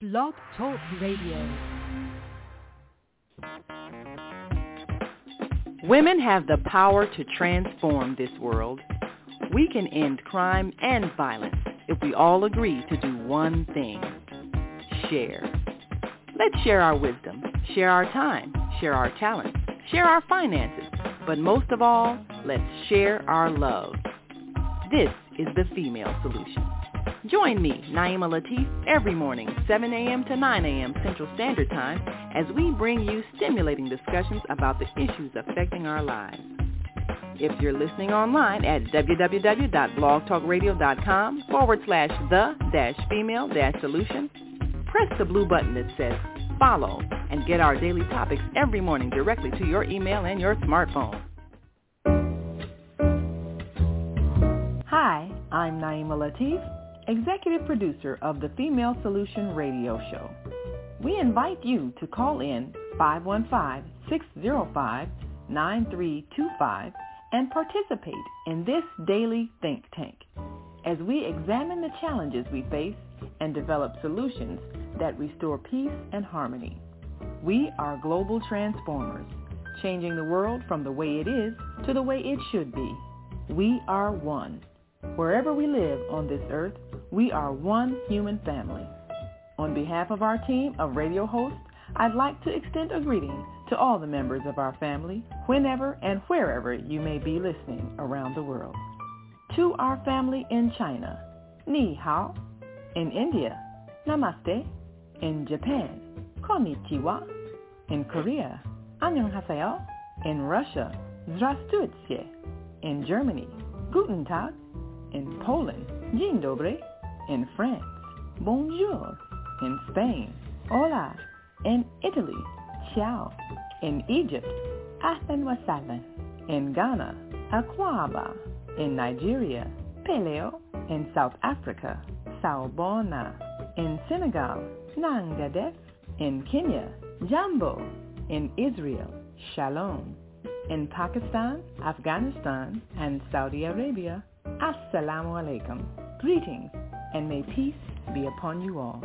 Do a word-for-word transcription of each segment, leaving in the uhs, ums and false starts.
Blog Talk Radio. Women have the power to transform this world. We can end crime and violence if we all agree to do one thing: share. Let's share our wisdom, share our time, share our talents, share our finances, but most of all, let's share our love. This is the Female Solution. Join me, Naima Latif, every morning, seven a.m. to nine a.m. Central Standard Time, as we bring you stimulating discussions about the issues affecting our lives. If you're listening online at www.blogtalkradio.com forward slash the dash female dash solution, press the blue button that says follow and get our daily topics every morning directly to your email and your smartphone. Hi, I'm Naima Latif, executive producer of the Female Solution radio show. We invite you to call in five one five, six zero five, nine three two five and participate in this daily think tank as we examine the challenges we face and develop solutions that restore peace and harmony. We are global transformers, changing the world from the way it is to the way it should be. We are one. Wherever we live on this earth, we are one human family. On behalf of our team of radio hosts, I'd like to extend a greeting to all the members of our family, whenever and wherever you may be listening around the world. To our family in China, Ni Hao. In India, Namaste. In Japan, Konnichiwa. In Korea, Annyeonghaseyo. In Russia, Здравствуйте. In Germany, Guten Tag. In Poland, Dzień dobry. In France, Bonjour. In Spain, Hola. In Italy, Ciao. In Egypt, Ahlan wa sahlan. In Ghana, Akwaba. In Nigeria, Peleo. In South Africa, Sawubona. In Senegal, Nangadef. In Kenya, Jambo. In Israel, Shalom. In Pakistan, Afghanistan, and Saudi Arabia, Assalamu alaikum. Greetings, and may peace be upon you all.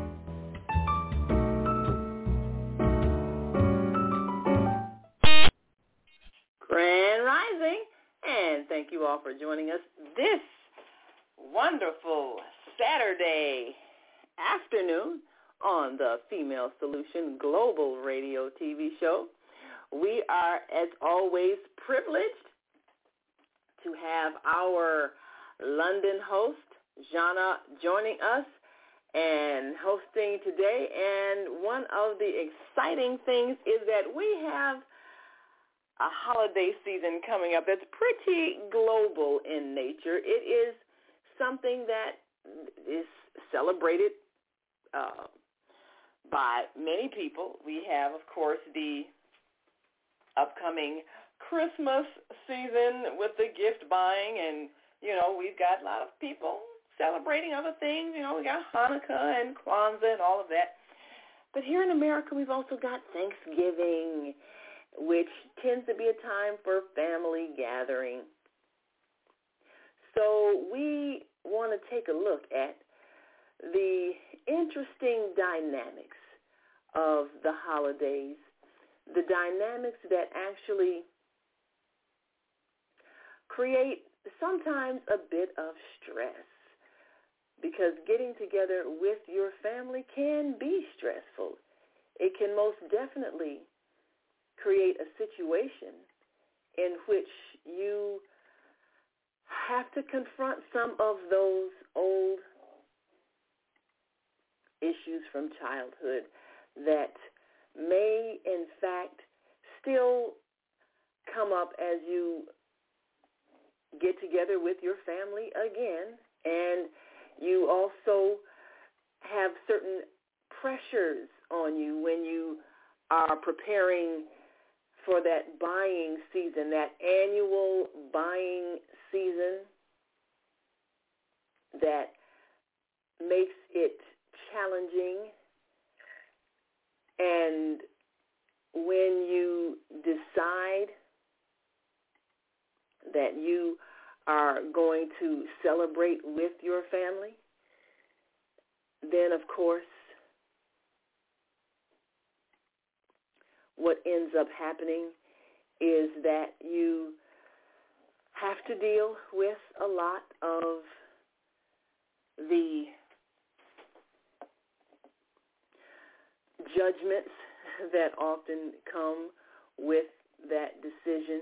Grand Rising, and thank you all for joining us this wonderful Saturday afternoon on the Female Solution Global Radio T V show. We are, as always, privileged to have our London host, Jana, joining us and hosting today. And one of the exciting things is that we have a holiday season coming up that's pretty global in nature. It is something that is celebrated uh, by many people. We have, of course, the upcoming Christmas season with the gift buying, and, you know, we've got a lot of people celebrating other things. You know, we got Hanukkah and Kwanzaa and all of that. But here in America, we've also got Thanksgiving, which tends to be a time for family gathering. So we want to take a look at the interesting dynamics of the holidays, the dynamics that actually create sometimes a bit of stress, because getting together with your family can be stressful. It can most definitely create a situation in which you have to confront some of those old issues from childhood that may, in fact, still come up as you get together with your family again. And you also have certain pressures on you when you are preparing for that buying season, that annual buying season that makes it challenging. And when you decide that you are going to celebrate with your family, then, of course, what ends up happening is that you have to deal with a lot of the judgments that often come with that decision.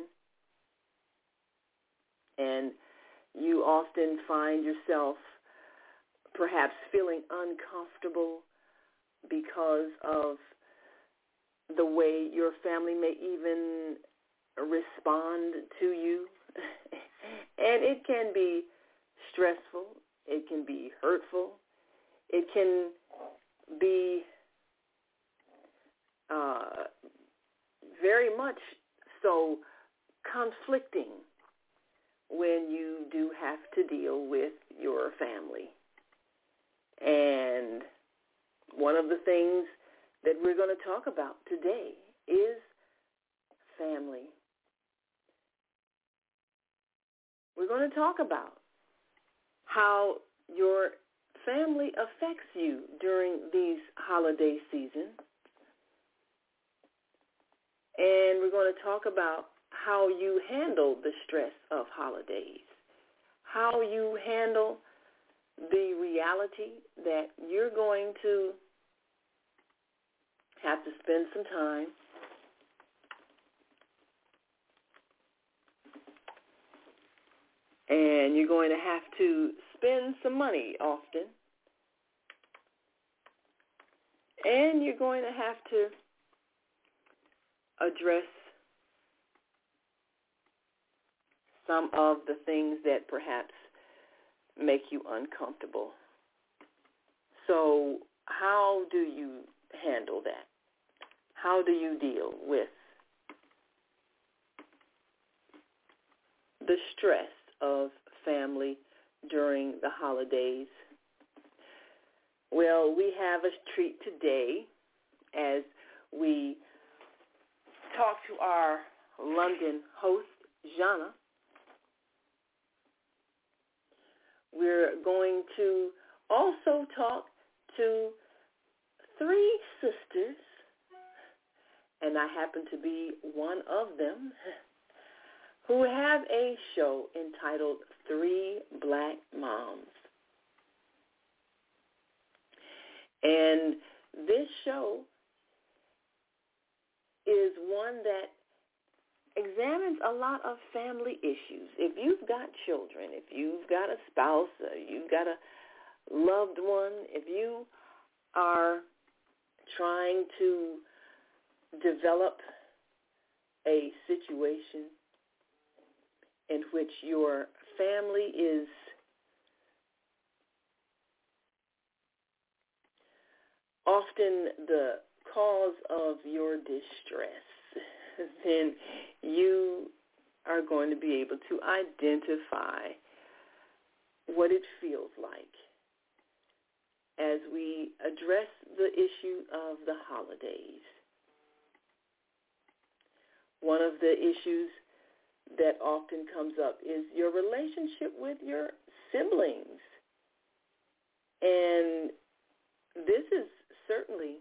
And you often find yourself perhaps feeling uncomfortable because of the way your family may even respond to you. And it can be stressful. It can be hurtful. It can be uh, very much so conflicting when you do have to deal with your family. And one of the things that we're going to talk about today is family. We're going to talk about how your family affects you during these holiday seasons. And we're going to talk about how you handle the stress of holidays, how you handle the reality that you're going to have to spend some time and you're going to have to spend some money often, and you're going to have to address some of the things that perhaps make you uncomfortable. So how do you handle that? How do you deal with the stress of family during the holidays? Well, we have a treat today as we talk to our London host, Jana. We're going to also talk to three sisters, and I happen to be one of them, who have a show entitled Three Black Moms. And this show is one that examines a lot of family issues. If you've got children, if you've got a spouse, or you've got a loved one, if you are trying to develop a situation in which your family is often the cause of your distress, then you are going to be able to identify what it feels like as we address the issue of the holidays. One of the issues that often comes up is your relationship with your siblings. And this is certainly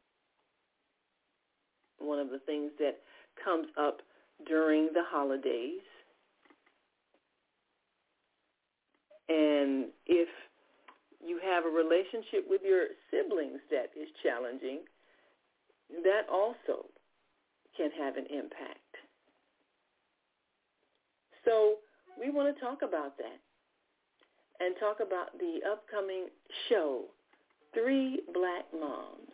one of the things that comes up during the holidays. And if you have a relationship with your siblings that is challenging, that also can have an impact. So we want to talk about that and talk about the upcoming show, Three Black Moms.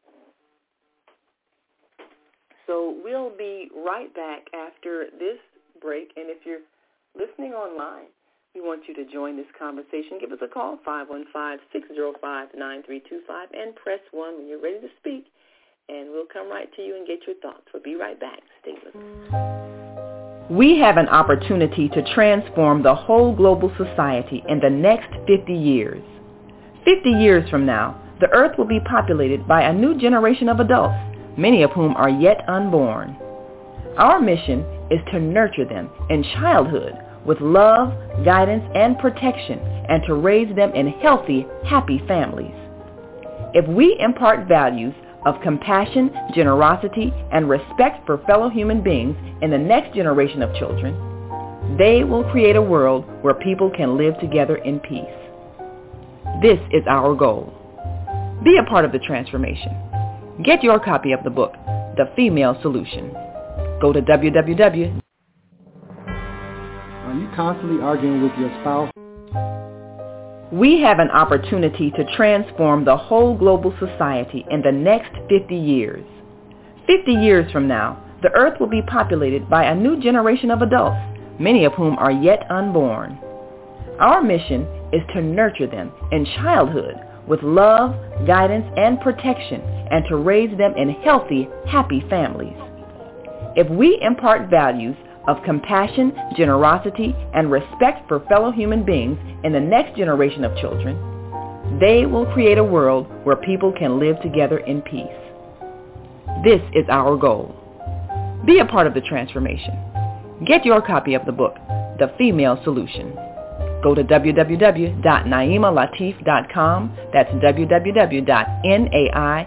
So we'll be right back after this break. And if you're listening online, we want you to join this conversation. Give us a call, five one five, six zero five, nine three two five, and press one when you're ready to speak. And we'll come right to you and get your thoughts. We'll be right back. Stay with us. We have an opportunity to transform the whole global society in the next fifty years. fifty years from now, the earth will be populated by a new generation of adults, many of whom are yet unborn. Our mission is to nurture them in childhood with love, guidance, and protection, and to raise them in healthy, happy families. If we impart values of compassion, generosity, and respect for fellow human beings in the next generation of children, they will create a world where people can live together in peace. This is our goal. Be a part of the transformation. Get your copy of the book, The Female Solution. Go to w w w. Are you constantly arguing with your spouse? We have an opportunity to transform the whole global society in the next fifty years. fifty years from now, the earth will be populated by a new generation of adults, many of whom are yet unborn. Our mission is to nurture them in childhood with love, guidance, and protection, and to raise them in healthy, happy families. If we impart values of compassion, generosity, and respect for fellow human beings in the next generation of children, they will create a world where people can live together in peace. This is our goal. Be a part of the transformation. Get your copy of the book, The Female Solution. Go to w w w dot naima latif dot com. That's w w w dot naima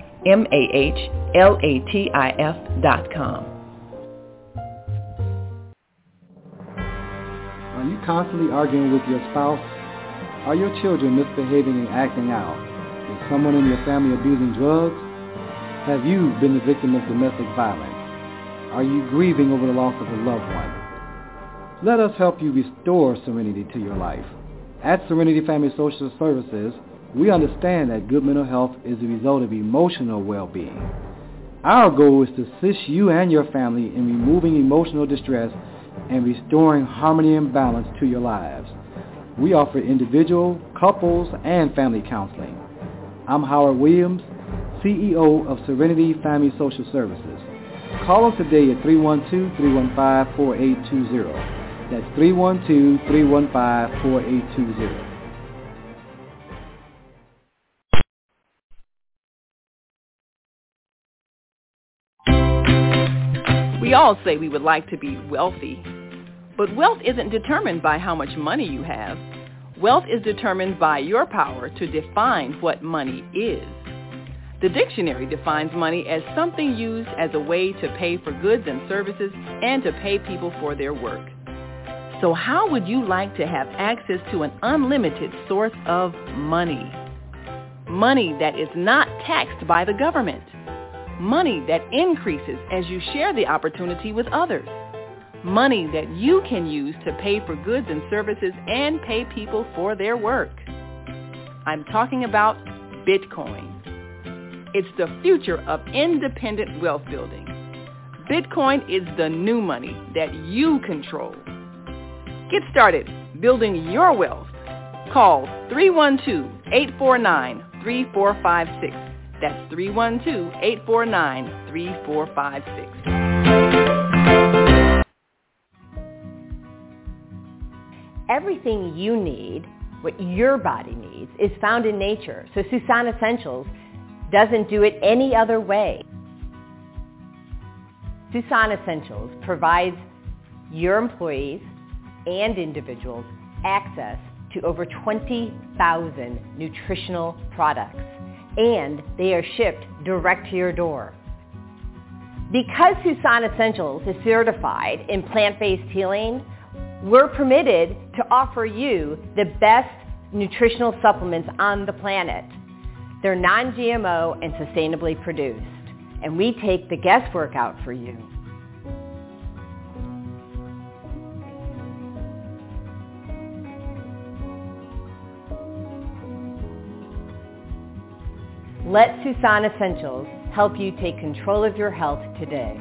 latif dot com. Are you constantly arguing with your spouse? Are your children misbehaving and acting out? Is someone in your family abusing drugs? Have you been the victim of domestic violence? Are you grieving over the loss of a loved one? Let us help you restore serenity to your life. At Serenity Family Social Services, we understand that good mental health is the result of emotional well-being. Our goal is to assist you and your family in removing emotional distress and restoring harmony and balance to your lives. We offer individual, couples, and family counseling. I'm Howard Williams, C E O of Serenity Family Social Services. Call us today at three one two, three one five, four eight two zero. That's three one two, three one five, four eight two zero. We all say we would like to be wealthy, but wealth isn't determined by how much money you have. Wealth is determined by your power to define what money is. The dictionary defines money as something used as a way to pay for goods and services and to pay people for their work. So how would you like to have access to an unlimited source of money? Money that is not taxed by the government. Money that increases as you share the opportunity with others. Money that you can use to pay for goods and services and pay people for their work. I'm talking about Bitcoin. It's the future of independent wealth building. Bitcoin is the new money that you control. Get started building your wealth. Call three one two, eight four nine, three four five six. That's three one two, eight four nine, three four five six. Everything you need, what your body needs, is found in nature. So Susan Essentials doesn't do it any other way. Susan Essentials provides your employees and individuals access to over twenty thousand nutritional products, and they are shipped direct to your door. Because Susan Essentials is certified in plant-based healing, we're permitted to offer you the best nutritional supplements on the planet. They're non G M O and sustainably produced, and we take the guesswork out for you. Let Susan Essentials help you take control of your health today.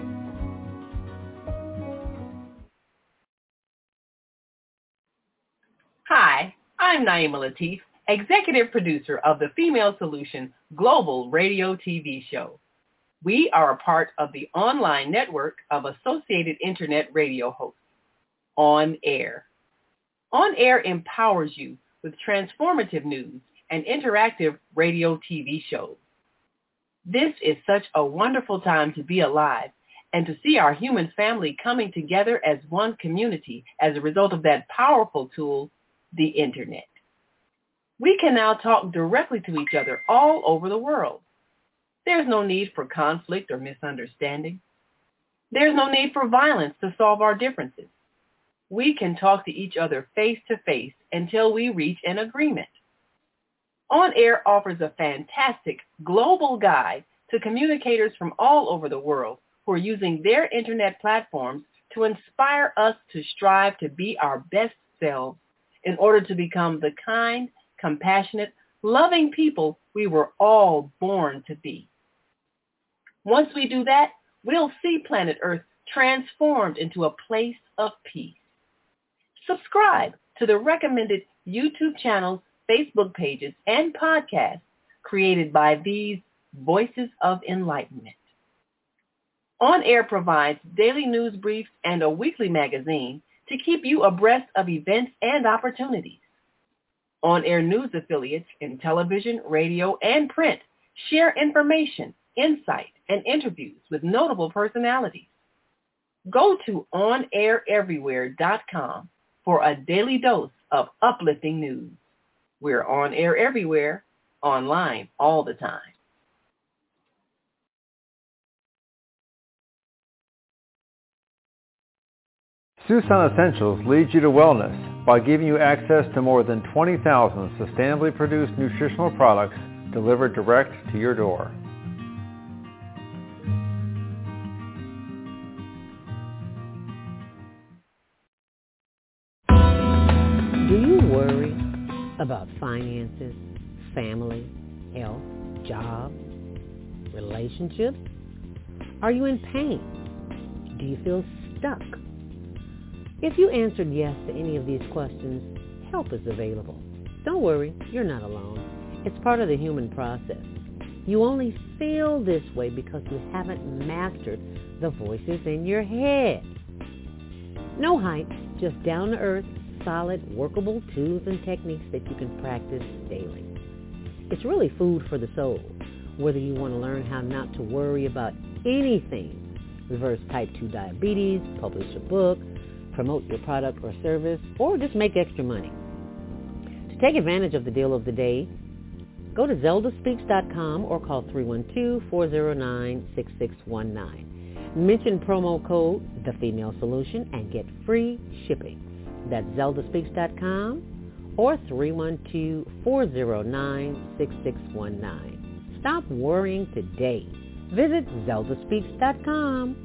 Hi, I'm Naima Latif, executive producer of the Female Solution Global Radio T V show. We are a part of the online network of Associated Internet radio hosts, On Air. On Air empowers you with transformative news and interactive radio T V shows. This is such a wonderful time to be alive and to see our human family coming together as one community as a result of that powerful tool, the Internet. We can now talk directly to each other all over the world. There's no need for conflict or misunderstanding. There's no need for violence to solve our differences. We can talk to each other face to face until we reach an agreement. On Air offers a fantastic global guide to communicators from all over the world who are using their internet platforms to inspire us to strive to be our best selves in order to become the kind, compassionate, loving people we were all born to be. Once we do that, we'll see planet Earth transformed into a place of peace. Subscribe to the recommended YouTube channels, Facebook pages, and podcasts created by these Voices of Enlightenment. On Air provides daily news briefs and a weekly magazine to keep you abreast of events and opportunities. On Air news affiliates in television, radio, and print share information, insight, and interviews with notable personalities. Go to on air everywhere dot com for a daily dose of uplifting news. We're on air everywhere, online all the time. Susan Essentials leads you to wellness by giving you access to more than twenty thousand sustainably produced nutritional products delivered direct to your door. Do you worry about finances, family, health, job, relationships? Are you in pain? Do you feel stuck? If you answered yes to any of these questions, help is available. Don't worry, you're not alone. It's part of the human process. You only feel this way because you haven't mastered the voices in your head. No hype, just down-to-earth, solid, workable tools and techniques that you can practice daily. It's really food for the soul, whether you want to learn how not to worry about anything, reverse type two diabetes, publish a book, promote your product or service, or just make extra money. To take advantage of the deal of the day, go to zelda speaks dot com or call three one two, four zero nine, six six one nine. Mention promo code The Female Solution and get free shipping. That's zelda speaks dot com or three one two, four zero nine, six six one nine. Stop worrying today. Visit zelda speaks dot com.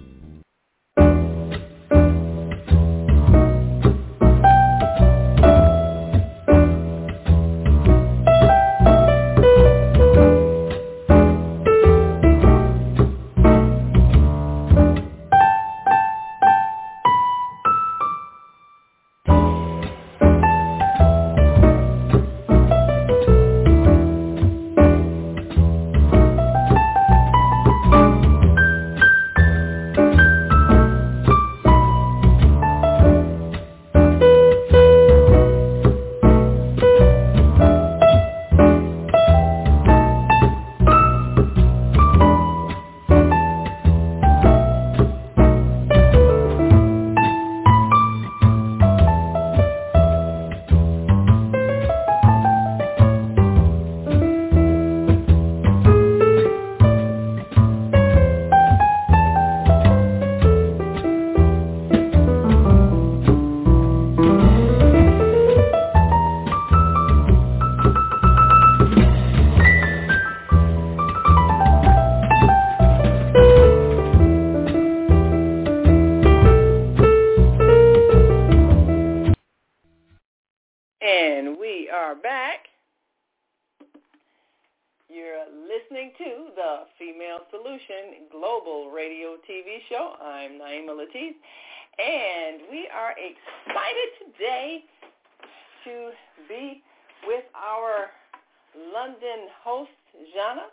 Global Radio T V show. I'm Naima Latif, and we are excited today to be with our London host, Jana.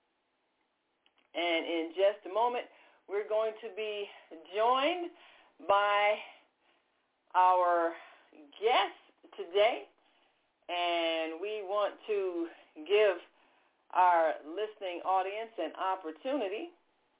And in just a moment, we're going to be joined by our guest today, and we want to give our listening audience an opportunity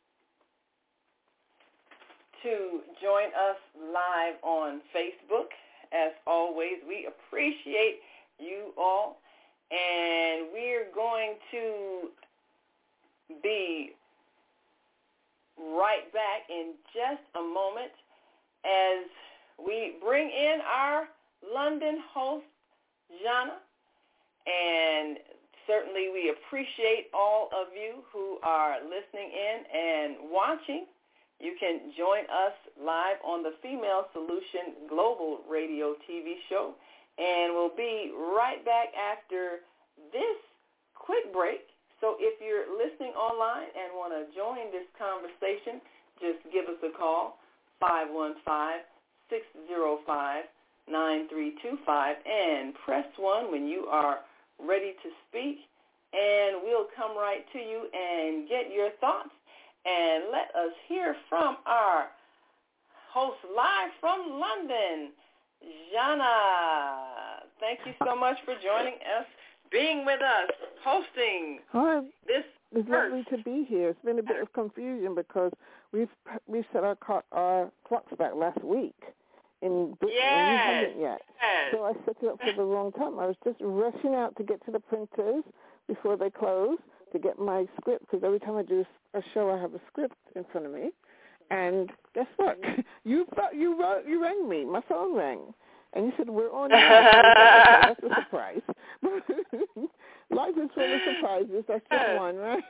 to join us live on Facebook. As always, we appreciate you all, and we're going to be right back in just a moment as we bring in our London host, Jana, and certainly we appreciate all of you who are listening in and watching. You can join us live on the Female Solution Global Radio T V show, and we'll be right back after this quick break. So if you're listening online and want to join this conversation, just give us a call, five one five, six zero five, nine three two five, and press one when you are ready to speak, and we'll come right to you and get your thoughts. And let us hear from our host live from London, Jana. Thank you so much for joining us, being with us, hosting Hi. this. It's first. lovely to be here. It's been a bit of confusion because we've we set our co- our clocks back last week in Britain, Yes. and you haven't yet. Yes. So I set it up for the wrong time. I was just rushing out to get to the printers before they close to get my script, because every time I do a show, I have a script in front of me. And guess what? you you wrote, you rang me. My phone rang, and you said we're on. Now. That's a surprise. Life is full of surprises. That's just one, right?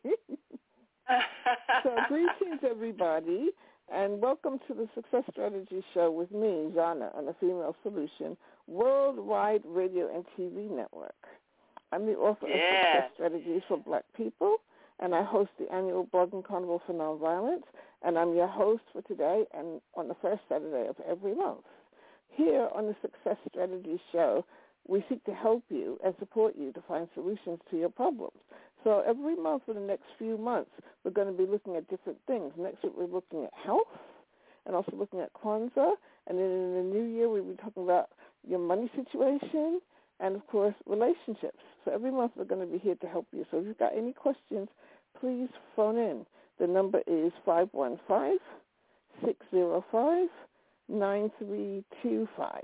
So greetings, everybody, and welcome to the Success Strategy Show with me, Jana, on the Female Solution Worldwide Radio and T V Network. I'm the author yeah. of Success Strategies for Black People, and I host the annual Blogging Carnival for Nonviolence, and I'm your host for today and on the first Saturday of every month. Here on the Success Strategy Show, we seek to help you and support you to find solutions to your problems. So every month for the next few months, we're going to be looking at different things. Next week, we're looking at health and also looking at Kwanzaa. And then in the new year, we'll be talking about your money situation and, of course, relationships. So every month, we're going to be here to help you. So if you've got any questions, please phone in. The number is five one five, six zero five, nine three two five.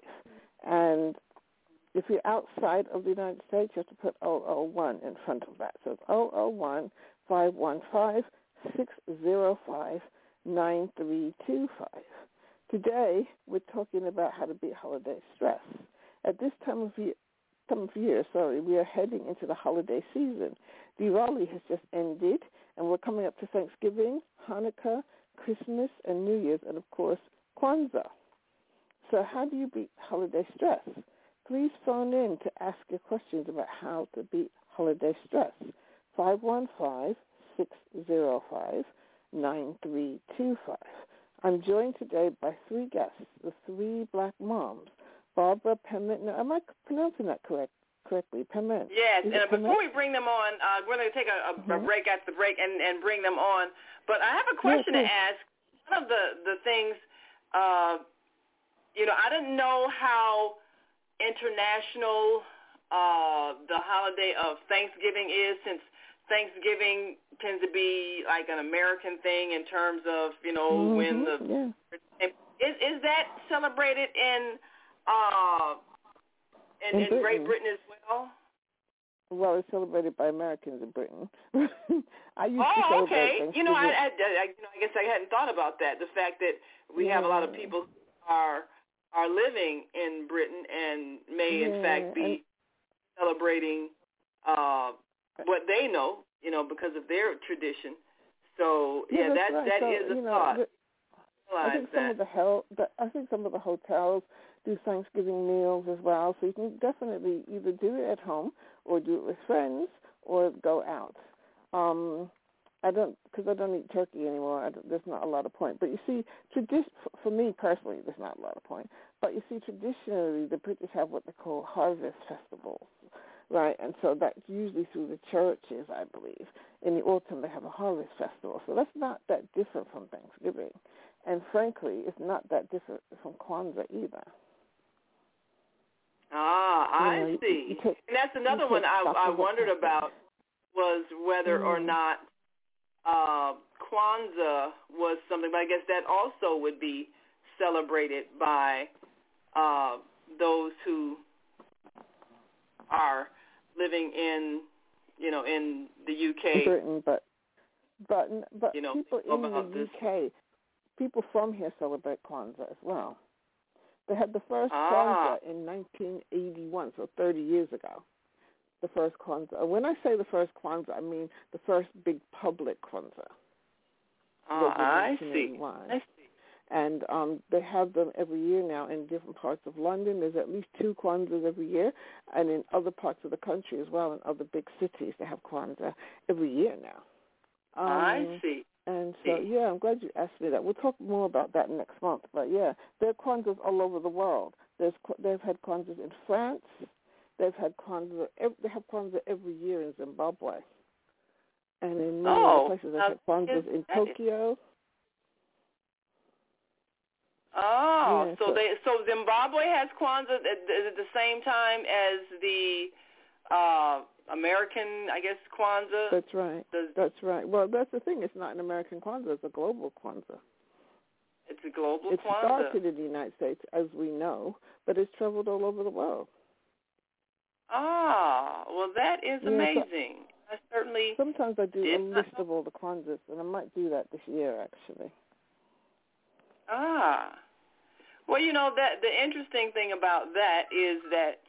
And if you're outside of the United States, you have to put zero zero one in front of that. So it's zero zero one, five one five, six zero five, nine three two five. Today, we're talking about how to beat holiday stress. At this time of year, time of year, sorry, we are heading into the holiday season. Diwali has just ended, and we're coming up to Thanksgiving, Hanukkah, Christmas, and New Year's, and, of course, Kwanzaa. So how do you beat holiday stress? Please phone in to ask your questions about how to beat holiday stress. five one five, six zero five, nine three two five. I'm joined today by three guests, the three black moms. Barbara Pement. Now, am I pronouncing that correct, correctly? Pement. Yes, Is and it before Pement? we bring them on, uh, we're going to take a, a, Mm-hmm. a break after the break and, and bring them on. But I have a question yes, to ask. One of the, the things, uh, you know, I didn't know how international uh, the holiday of Thanksgiving is, since Thanksgiving tends to be like an American thing in terms of, you know, mm-hmm. when the yeah. is is that celebrated in uh in, in, in Great Britain as well? Well, it's celebrated by Americans in Britain. I used oh, to celebrate okay. Thanksgiving. You know, I, I, I, you know, I guess I hadn't thought about that. The fact that we yeah. have a lot of people who are are living in Britain and may, yeah. in fact, be and, celebrating uh, what they know, you know, because of their tradition. So, yeah, yeah that right. that so, is a you know, thought. The, I think some that. of the hel- the, I think some of the hotels do Thanksgiving meals as well, so you can definitely either do it at home or do it with friends or go out. Um, I don't, because I don't eat turkey anymore. I don't, there's not a lot of point. But you see, tradi- for me personally, there's not a lot of point. But you see, traditionally, the British have what they call harvest festivals, right? And so that's usually through the churches, I believe. In the autumn, they have a harvest festival. So that's not that different from Thanksgiving. And frankly, it's not that different from Kwanzaa either. Ah, I you know, see. You, you take, and that's another one I, I wondered about, was whether mm. or not uh, Kwanzaa was something, but I guess that also would be celebrated by uh, those who are living in, you know, in the U K. In Britain, but But but you know, people in the this. U K, people from here celebrate Kwanzaa as well. They had the first ah. Kwanzaa in nineteen eighty-one, so thirty years ago. The first Kwanzaa. When I say the first Kwanzaa, I mean the first big public Kwanzaa. Oh, I see. I see. And um, they have them every year now in different parts of London. There's at least two Kwanzaas every year, and in other parts of the country as well, in other big cities, they have Kwanzaa every year now. Um, I see. And so, yeah, I'm glad you asked me that. We'll talk more about that next month. But, yeah, there are Kwanzaas all over the world. There's, they've had Kwanzaas in France. They've had Kwanzaa, they have Kwanzaa every year in Zimbabwe. And in many oh, other places, they've had Kwanzaas in Tokyo. Oh, yeah, so, so they so Zimbabwe has Kwanzaa at the same time as the uh, American, I guess, Kwanzaa? That's right. The, that's right. Well, that's the thing. It's not an American Kwanzaa. It's a global Kwanzaa. It's a global it Kwanzaa. It started in the United States, as we know, but it's traveled all over the world. Ah, well, that is yeah, amazing. So, I certainly sometimes I do did a list of all the Kwanzaas, and I might do that this year, actually. Ah. Well, you know, that the interesting thing about that is that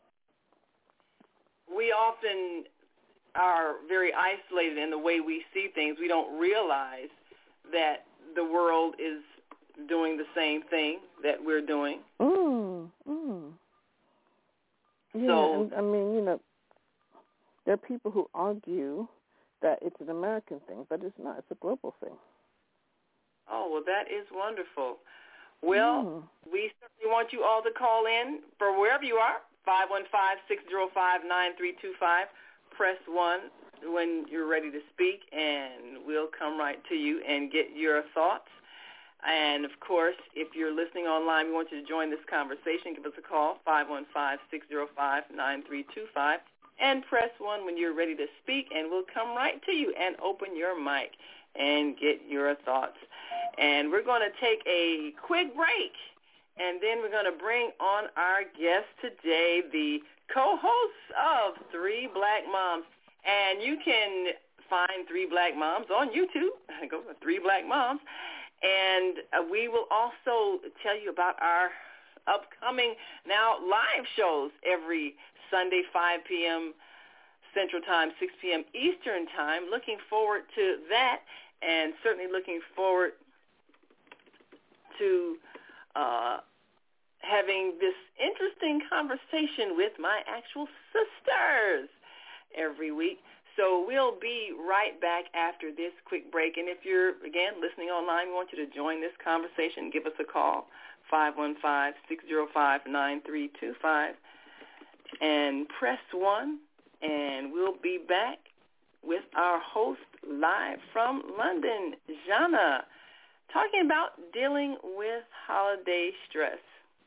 we often are very isolated in the way we see things. We don't realize that the world is doing the same thing that we're doing. Mm, mm. Yeah, so, and, I mean, you know, there are people who argue that it's an American thing, but it's not. It's a global thing. Oh, well, that is wonderful. Well, mm. we certainly want you all to call in for wherever you are, five one five, six zero five, nine three two five. Press one when you're ready to speak, and we'll come right to you and get your thoughts. And, of course, if you're listening online, we want you to join this conversation. Give us a call, five one five, six zero five, nine three two five, and press one when you're ready to speak, and we'll come right to you and open your mic and get your thoughts. And we're going to take a quick break, and then we're going to bring on our guest today, the co-hosts of Three Black Moms. And you can find Three Black Moms on YouTube. Go for Three Black Moms. And uh, we will also tell you about our upcoming now live shows every Sunday, five p.m. Central Time, six p.m. Eastern Time. Looking forward to that, and certainly looking forward to uh, having this interesting conversation with my actual sisters every week. So we'll be right back after this quick break. And if you're, again, listening online, we want you to join this conversation. Give us a call, five one five, six zero five, nine three two five, and press one, and we'll be back with our host live from London, Jana, talking about dealing with holiday stress.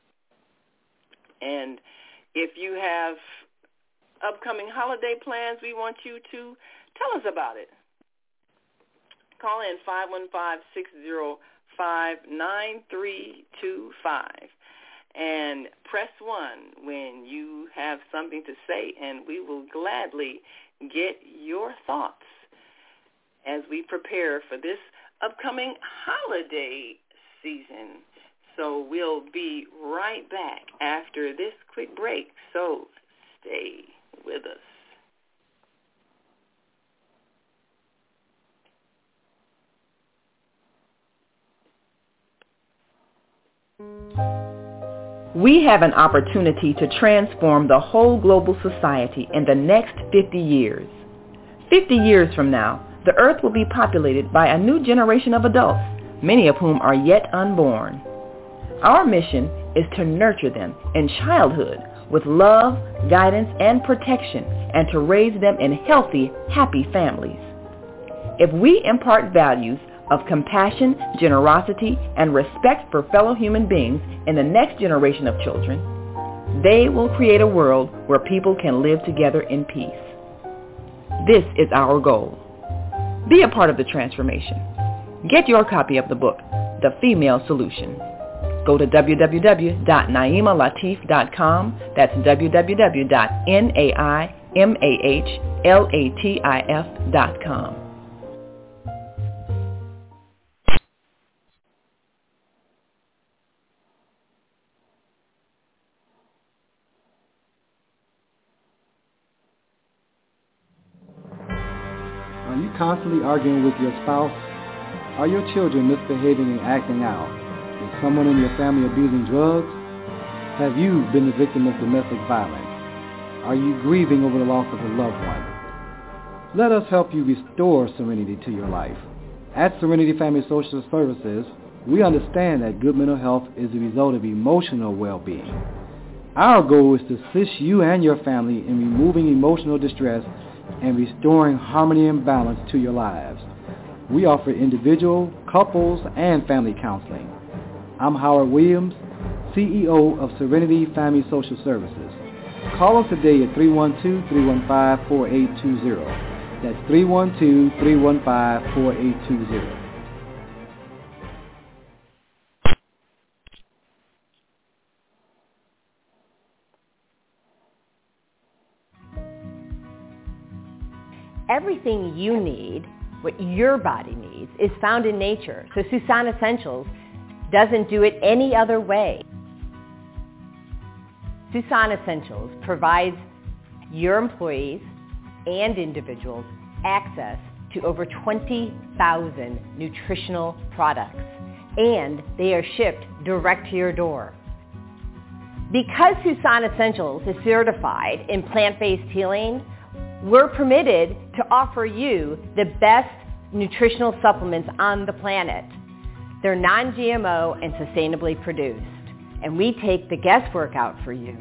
And if you have upcoming holiday plans, we want you to tell us about it. Call in five one five, six zero five, nine three two five and press one when you have something to say, and we will gladly get your thoughts as we prepare for this upcoming holiday season. So we'll be right back after this quick break, so stay with us. We have an opportunity to transform the whole global society in the next fifty years. fifty years from now, the earth will be populated by a new generation of adults, many of whom are yet unborn. Our mission is to nurture them in childhood with love, guidance, and protection, and to raise them in healthy, happy families. If we impart values of compassion, generosity, and respect for fellow human beings in the next generation of children, they will create a world where people can live together in peace. This is our goal. Be a part of the transformation. Get your copy of the book, The Female Solution. Go to w w w dot naima latif dot com. That's w w w dot naima latif dot com. constantly arguing with your spouse? Are your children misbehaving and acting out? Is someone in your family abusing drugs? Have you been the victim of domestic violence? Are you grieving over the loss of a loved one? Let us help you restore serenity to your life. At Serenity Family Social Services, we understand that good mental health is the result of emotional well-being. Our goal is to assist you and your family in removing emotional distress and restoring harmony and balance to your lives. We offer individual, couples, and family counseling. I'm Howard Williams, C E O of Serenity Family Social Services. Call us today at three one two, three one five, four eight two zero. That's three one two, three one five, four eight two zero. Everything you need, what your body needs, is found in nature. So Susan Essentials doesn't do it any other way. Susan Essentials provides your employees and individuals access to over twenty thousand nutritional products, and they are shipped direct to your door. Because Susan Essentials is certified in plant-based healing, we're permitted to offer you the best nutritional supplements on the planet. They're non-G M O and sustainably produced, and we take the guesswork out for you.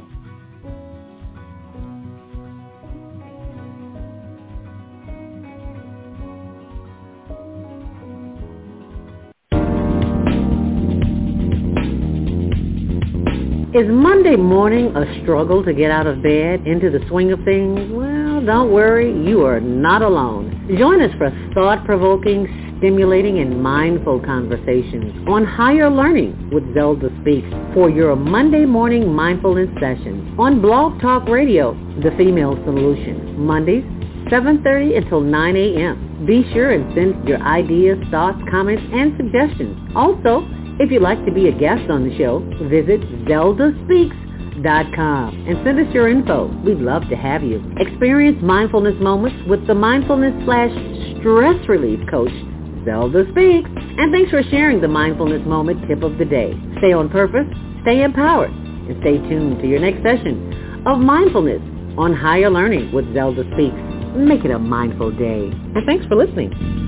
Is Monday morning a struggle to get out of bed, into the swing of things? Well, don't worry, you are not alone. Join us for thought-provoking, stimulating, and mindful conversations on higher learning with Zelda Speaks for your Monday morning mindfulness sessions on Blog Talk Radio, The Female Solution, Mondays, seven thirty until nine a.m. Be sure and send your ideas, thoughts, comments, and suggestions. Also, if you'd like to be a guest on the show, visit zelda speaks dot com and send us your info. We'd love to have you. Experience mindfulness moments with the mindfulness slash stress relief coach, Zelda Speaks. And thanks for sharing the mindfulness moment tip of the day. Stay on purpose, stay empowered, and stay tuned to your next session of Mindfulness on Higher Learning with Zelda Speaks. Make it a mindful day. And thanks for listening.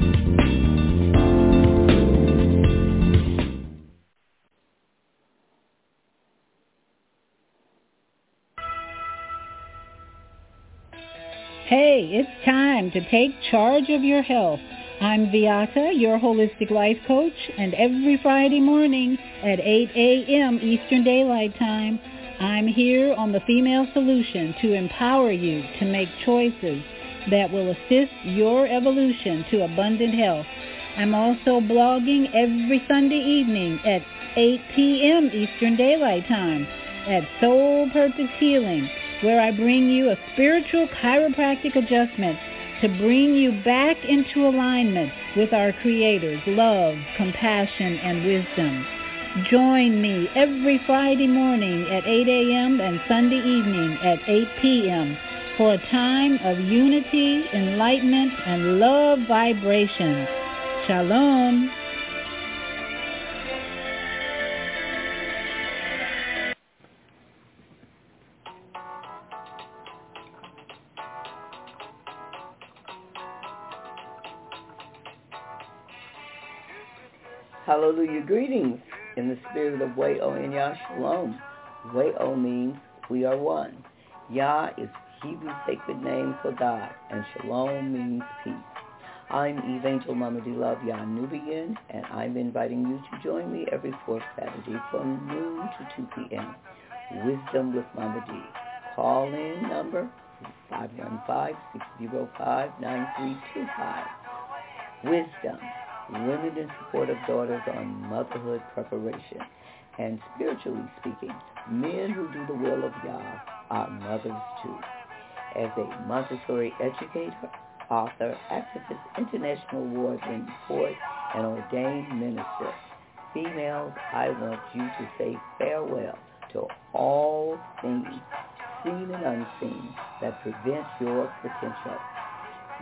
Hey, it's time to take charge of your health. I'm Viata, your holistic life coach, and every Friday morning at eight a.m. Eastern Daylight Time, I'm here on The Female Solution to empower you to make choices that will assist your evolution to abundant health. I'm also blogging every Sunday evening at eight p.m. Eastern Daylight Time at Soul Purpose Healing, where I bring you a spiritual chiropractic adjustment to bring you back into alignment with our Creator's love, compassion, and wisdom. Join me every Friday morning at eight a.m. and Sunday evening at eight p.m. for a time of unity, enlightenment, and love vibrations. Shalom. Hallelujah. Greetings in the spirit of Way-O and Yah Shalom. Way-O means we are one. Yah is Hebrew sacred name for God, and Shalom means peace. I'm Evangel Mama D. Love Yah Nubian, and I'm inviting you to join me every fourth Saturday from noon to two p.m. Wisdom with Mama D. Call-in number five one five, six zero five, nine three two five. Wisdom. Women in support of daughters on motherhood preparation. And spiritually speaking, men who do the will of Yah are mothers too. As a Montessori educator, author, activist, international award-winning poet, and ordained minister, females, I want you to say farewell to all things, seen and unseen, that prevent your potential.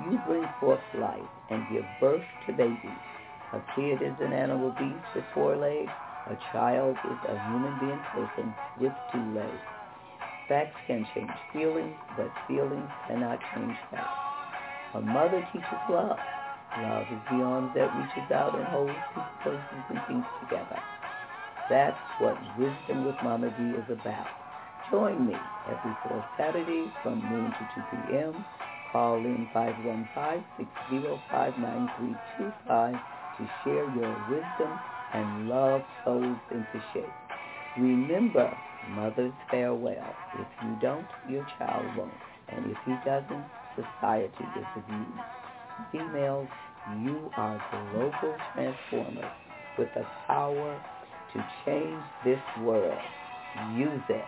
you bring forth life and give birth to babies. A kid is an animal beast with four legs. A child is a human being person with two legs. Facts can change feelings, but feelings cannot change facts. A mother teaches love. Love is the arm that reaches out and holds two persons and things together. That's what Wisdom with Mama D is about. Join me every fourth Saturday from noon to two p.m. Call in five one five, six zero five, nine three two five to share your wisdom and love souls into shape. Remember, mother's farewell. If you don't, your child won't. And if he doesn't, society is abused. Females, you are global transformers with the power to change this world. Use it.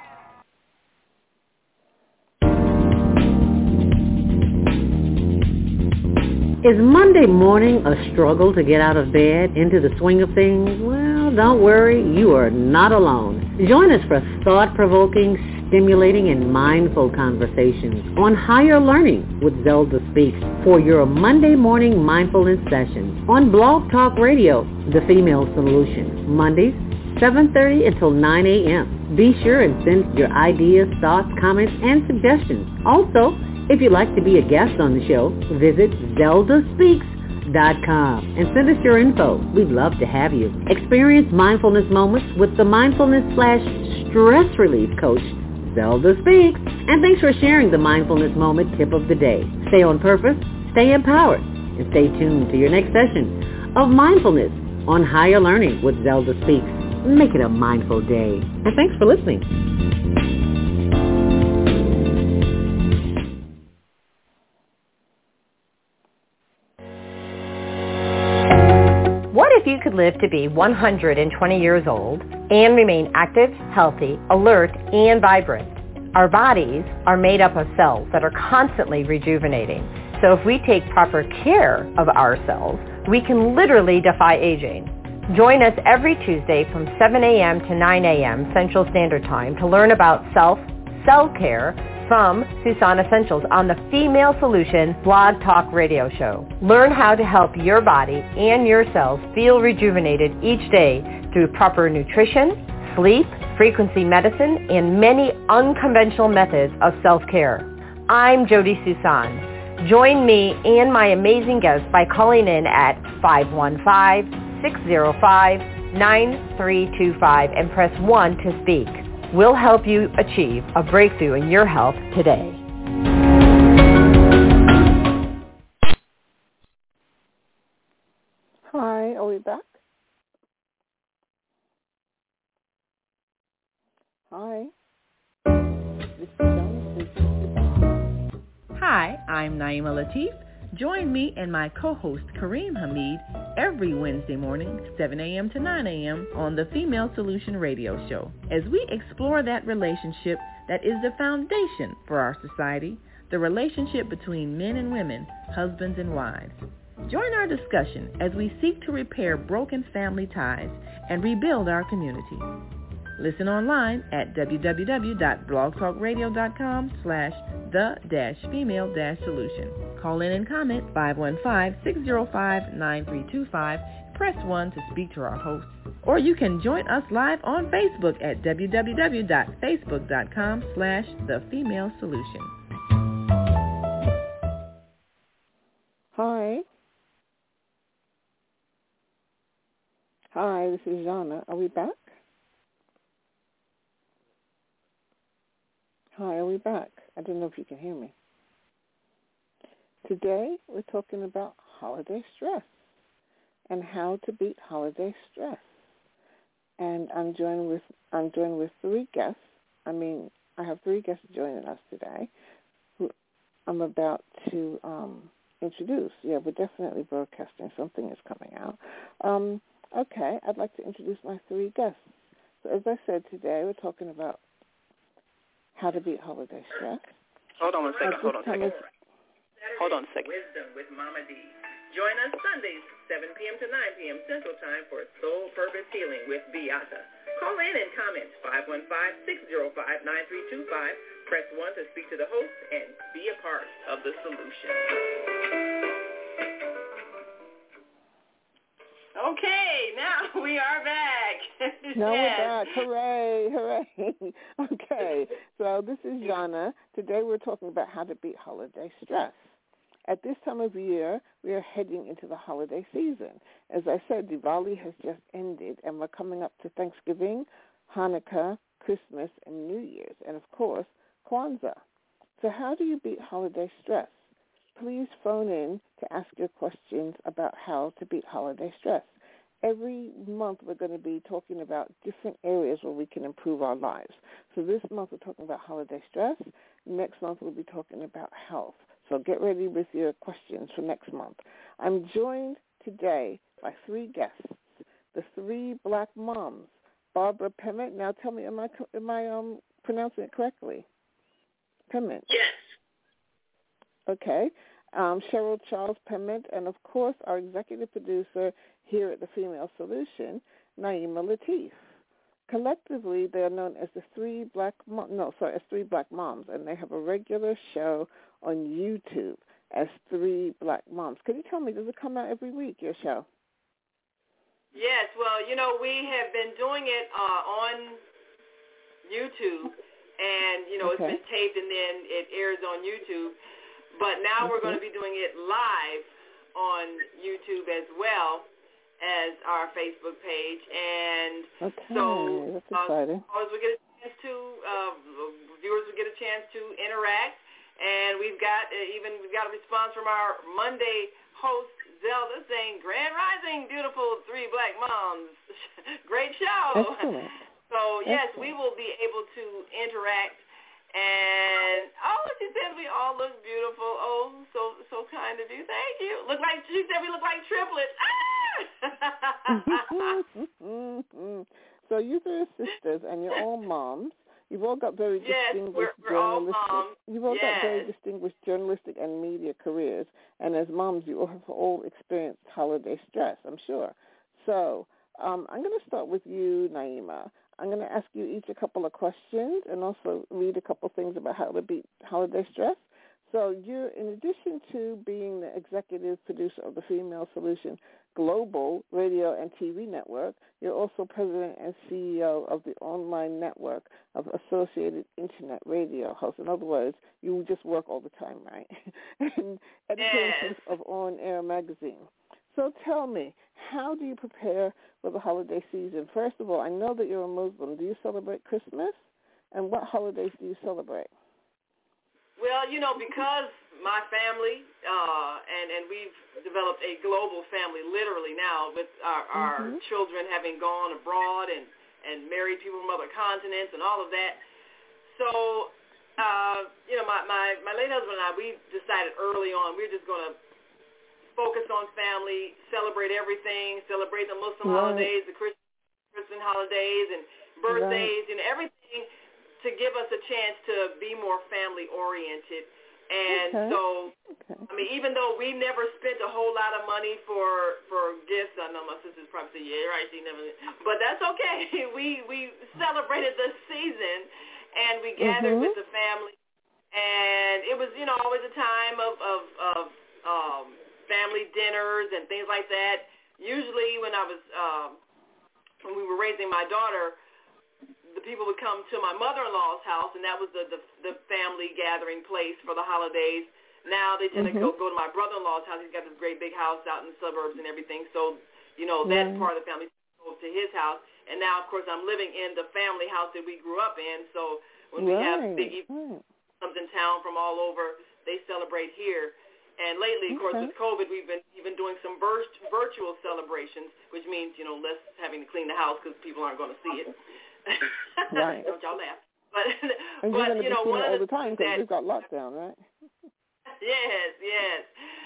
Is Monday morning a struggle to get out of bed into the swing of things? Well, don't worry, you are not alone. Join us for thought-provoking, stimulating, and mindful conversations on higher learning with Zelda Speaks for your Monday morning mindfulness session on Blog Talk Radio, The Female Solution, Mondays, seven thirty until nine a.m. Be sure and send your ideas, thoughts, comments, and suggestions. Also, if you'd like to be a guest on the show, visit zelda speaks dot com and send us your info. We'd love to have you. Experience mindfulness moments with the mindfulness slash stress relief coach, Zelda Speaks. And thanks for sharing the mindfulness moment tip of the day. Stay on purpose, stay empowered, and stay tuned to your next session of mindfulness on Higher Learning with Zelda Speaks. Make it a mindful day. And thanks for listening. What if you could live to be one hundred twenty years old and remain active, healthy, alert, and vibrant? Our bodies are made up of cells that are constantly rejuvenating. So if we take proper care of ourselves, we can literally defy aging. Join us every Tuesday from seven a.m. to nine a.m. Central Standard Time to learn about self, cell care from Susan Essentials on the Female Solution Blog Talk Radio Show. Learn how to help your body and your cells feel rejuvenated each day through proper nutrition, sleep, frequency medicine, and many unconventional methods of self-care. I'm Jody Susan. Join me and my amazing guests by calling in at five one five, six zero five, nine three two five and press one to speak. We'll help you achieve a breakthrough in your health today. Hi, are we back? Hi. This is Donna. Hi, I'm Naima Latif. Join me and my co-host Kareem Hamid every Wednesday morning, seven a.m. to nine a.m. on the Female Solution Radio Show as we explore that relationship that is the foundation for our society, the relationship between men and women, husbands and wives. Join our discussion as we seek to repair broken family ties and rebuild our community. Listen online at w w w dot blog talk radio dot com slash the dash female dash solution. Call in and comment five one five, six zero five, nine three two five. Press one to speak to our hosts. Or you can join us live on Facebook at w w w dot facebook dot com slash the female solution. Hi. Hi, this is Jana. Are we back? Hi, are we back? I don't know if you can hear me. Today, we're talking about holiday stress and how to beat holiday stress. And I'm joined with I'm joined with three guests. I mean, I have three guests joining us today who I'm about to um, introduce. Yeah, we're definitely broadcasting. Something is coming out. Um, okay, I'd like to introduce my three guests. So as I said today, we're talking about how to beat holiday stress. Hold on a second. Hold on a second. Is, Hold on a second. Wisdom with Mama D. Join us Sundays, seven p.m. to nine p.m. Central Time for Soul Purpose Healing with Beata. Call in and comment five one five, six zero five, nine three two five. Press one to speak to the host and be a part of the solution. Okay, now we are back. Now yes. we're back. Hooray, hooray. Okay, so this is Jana. Today we're talking about how to beat holiday stress. At this time of year, we are heading into the holiday season. As I said, Diwali has just ended, and we're coming up to Thanksgiving, Hanukkah, Christmas, and New Year's, and of course, Kwanzaa. So how do you beat holiday stress? Please phone in to ask your questions about how to beat holiday stress. Every month we're going to be talking about different areas where we can improve our lives. So this month we're talking about holiday stress. Next month we'll be talking about health. So get ready with your questions for next month. I'm joined today by three guests, the three black moms. Barbara Pemmett. Now tell me, am I am I um pronouncing it correctly? Pemmett. Yes. Okay. Um, Cheryl Charles Pemmett, and of course our executive producer here at the Female Solution, Naima Latif. Collectively, they are known as the three black mom, no, sorry, as three black moms, and they have a regular show on YouTube as Three Black Moms. Can you tell me, does it come out every week, your show? Yes, well, you know, we have been doing it uh, on YouTube, and, you know, okay. it's been taped and then it airs on YouTube. But now okay. we're going to be doing it live on YouTube as well as our Facebook page. And okay. so That's exciting. uh, we get a chance to, uh, viewers will get a chance to interact. And we've got uh, even we've got a response from our Monday host, Zelda, saying, Grand Rising, beautiful three black moms. Great show. Excellent. So, yes, Excellent. we will be able to interact. And, oh, she said we all look beautiful. Oh, so so kind of you. Thank you. Look like, she said we look like triplets. Ah! So you three are sisters, and you're all moms. You've all got very yes, distinguished we're, we're all journalistic. moms. You've all yes. got very distinguished journalistic and media careers, and as moms, you all have all experienced holiday stress, I'm sure. So um, I'm going to start with you, Naima. I'm going to ask you each a couple of questions, and also read a couple things about how to beat holiday stress. So you're, in addition to being the executive producer of the Female Solution Global Radio and T V Network, you're also president and C E O of the online network of Associated Internet Radio Hosts. In other words, you just work all the time, right? And editor-in-chief of On Air Magazine. So tell me, how do you prepare for the holiday season? First of all, I know that you're a Muslim. Do you celebrate Christmas? And what holidays do you celebrate? Well, you know, because my family, uh, and, and we've developed a global family literally now with our, our mm-hmm. children having gone abroad and, and married people from other continents and all of that. So, uh, you know, my, my, my late husband and I, we decided early on we're just going to focus on family, celebrate everything, celebrate the Muslim right. holidays, the Christian, Christian holidays, and birthdays, right. and everything to give us a chance to be more family-oriented. And okay. so, okay. I mean, even though we never spent a whole lot of money for for gifts, I know my sister's probably say, yeah, right, she never, but that's okay. We we celebrated the season, and we gathered mm-hmm. with the family, and it was, you know, always a time of, of, of um, family dinners and things like that. Usually when I was, um, when we were raising my daughter, the people would come to my mother-in-law's house, and that was the, the the family gathering place for the holidays. Now they tend mm-hmm. to go, go to my brother-in-law's house. He's got this great big house out in the suburbs and everything. So, you know, that right. part of the family goes to his house. And now, of course, I'm living in the family house that we grew up in. So when right. we have big events right. in town from all over, they celebrate here. And lately, of course, okay. with COVID, we've been even doing some vir- virtual celebrations, which means, you know, less having to clean the house because people aren't going to see it. Right. Don't y'all laugh. But, and but you're you know, be one all of the time because that, we've got lockdown, right? Yes, yes.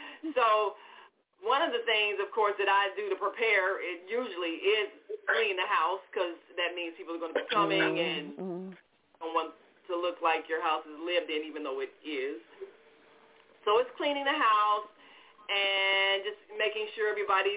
So one of the things, of course, that I do to prepare, it usually is clean the house because that means people are going to be coming mm-hmm. and don't want to look like your house is lived in, even though it is. So it's cleaning the house and just making sure everybody's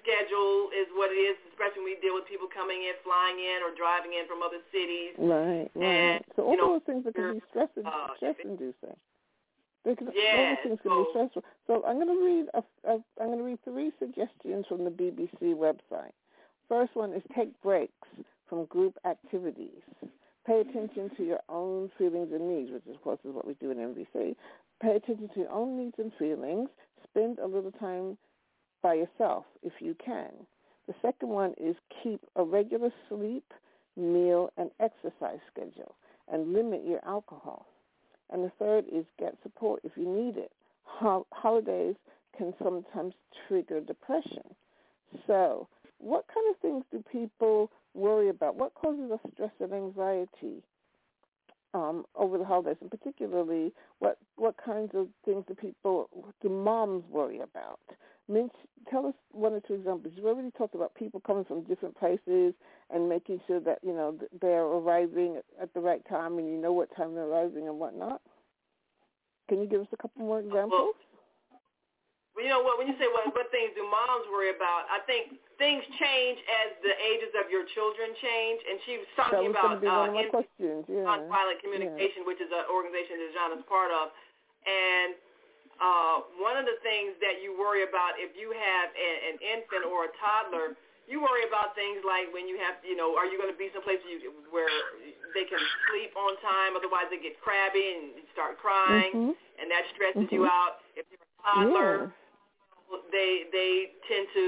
schedule is what it is, especially when we deal with people coming in, flying in, or driving in from other cities. Right, right. And, so all you know, those things that can be stress, uh, stress inducing. They can, yeah, those things can so, be stressful. So I'm going to read a, a, I'm going to read three suggestions from the B B C website. First one is take breaks from group activities. Pay attention to your own feelings and needs, which of course is what we do in N B C. Pay attention to your own needs and feelings. Spend a little time by yourself if you can. The second one is keep a regular sleep, meal, and exercise schedule and limit your alcohol. And the third is get support if you need it. Ho- holidays can sometimes trigger depression. So what kind of things do people worry about? What causes us stress and anxiety um, over the holidays? And particularly, what what kinds of things do people, do moms worry about? Minch, tell us one or two examples. You already talked about people coming from different places and making sure that, you know, they're arriving at the right time and you know what time they're arriving and whatnot. Can you give us a couple more examples? Well, you know what? When you say what, what things do moms worry about, I think things change as the ages of your children change. And she was talking that was about be uh, one of my questions. Yeah. Nonviolent Communication, yeah. which is an organization that John is part of. And uh, one of the things that you worry about if you have a, an infant or a toddler, you worry about things like when you have, you know, are you going to be someplace you, where they can sleep on time? Otherwise, they get crabby and start crying, mm-hmm. and that stresses mm-hmm. you out. If you're a toddler, yeah. they they tend to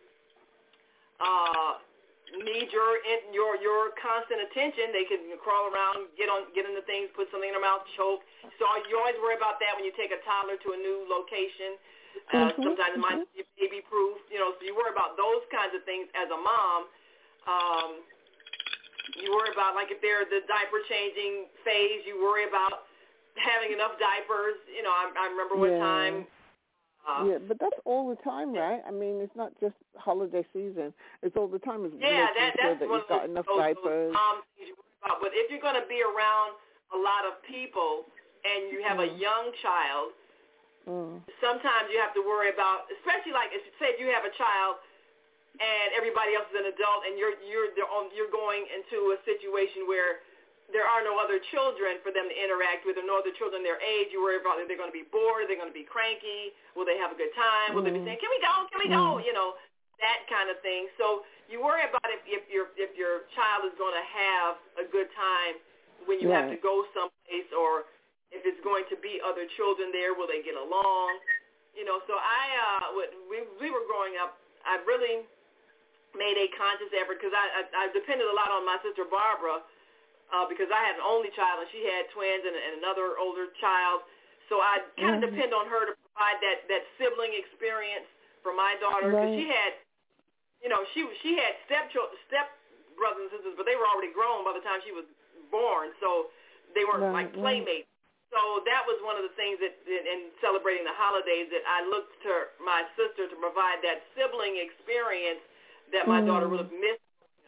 uh, need your your your constant attention. They can crawl around, get on, get into things, put something in their mouth, choke. So you always worry about that when you take a toddler to a new location. Uh, mm-hmm. Sometimes it might mm-hmm. be baby-proof, you know. So you worry about those kinds of things as a mom. Um, you worry about, like, if they're the diaper changing phase, you worry about having enough diapers. You know, I, I remember one yeah. time. Uh, yeah, but that's all the time, right? I mean, it's not just holiday season. It's all the time. It's yeah, making that, sure that's that one you've of got those, enough those, diapers. those mom things you worry about. But if you're going to be around a lot of people and you have mm. a young child, mm. sometimes you have to worry about, especially like, if, say if you have a child and everybody else is an adult and you're you're you're going into a situation where there are no other children for them to interact with, or no other children their age. You worry about if they're going to be bored, they're going to be cranky, will they have a good time, will mm. they be saying, can we go, can we mm. go, you know, that kind of thing. So you worry about if, if your if your child is going to have a good time when you right. have to go someplace, or if it's going to be other children there, will they get along? You know, so I, uh, we we were growing up, I really made a conscious effort, because I, I, I depended a lot on my sister Barbara, uh, because I had an only child and she had twins and, and another older child. So I kind of mm-hmm. depend on her to provide that, that sibling experience for my daughter, because right. she had, you know, she she had step step brothers and sisters, but they were already grown by the time she was born, so they weren't right. like playmates. Right. So that was one of the things that, in, in celebrating the holidays, that I looked to my sister to provide that sibling experience that my mm. daughter would have missed.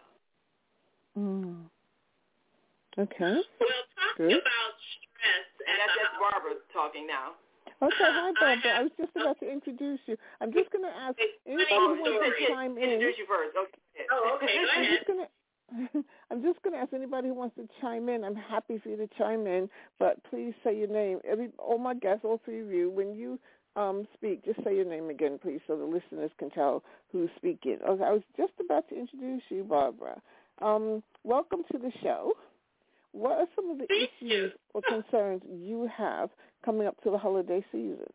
Mm. Okay. Well, talking Good. about stress, and that's, that's Barbara talking now. Okay, hi Barbara. I, I was just about to introduce you. I'm just going to ask anybody who wants to chime in. Introduce you first. Okay. Oh, okay. Go ahead. I'm just going to. I'm just going to ask anybody who wants to chime in. I'm happy for you to chime in, but please say your name. Every, all my guests, all three of you, when you um, speak, just say your name again, please, so the listeners can tell who's speaking. Okay, I was just about to introduce you, Barbara. Um, welcome to the show. What are some of the Thank issues you. or concerns you have coming up to the holiday season?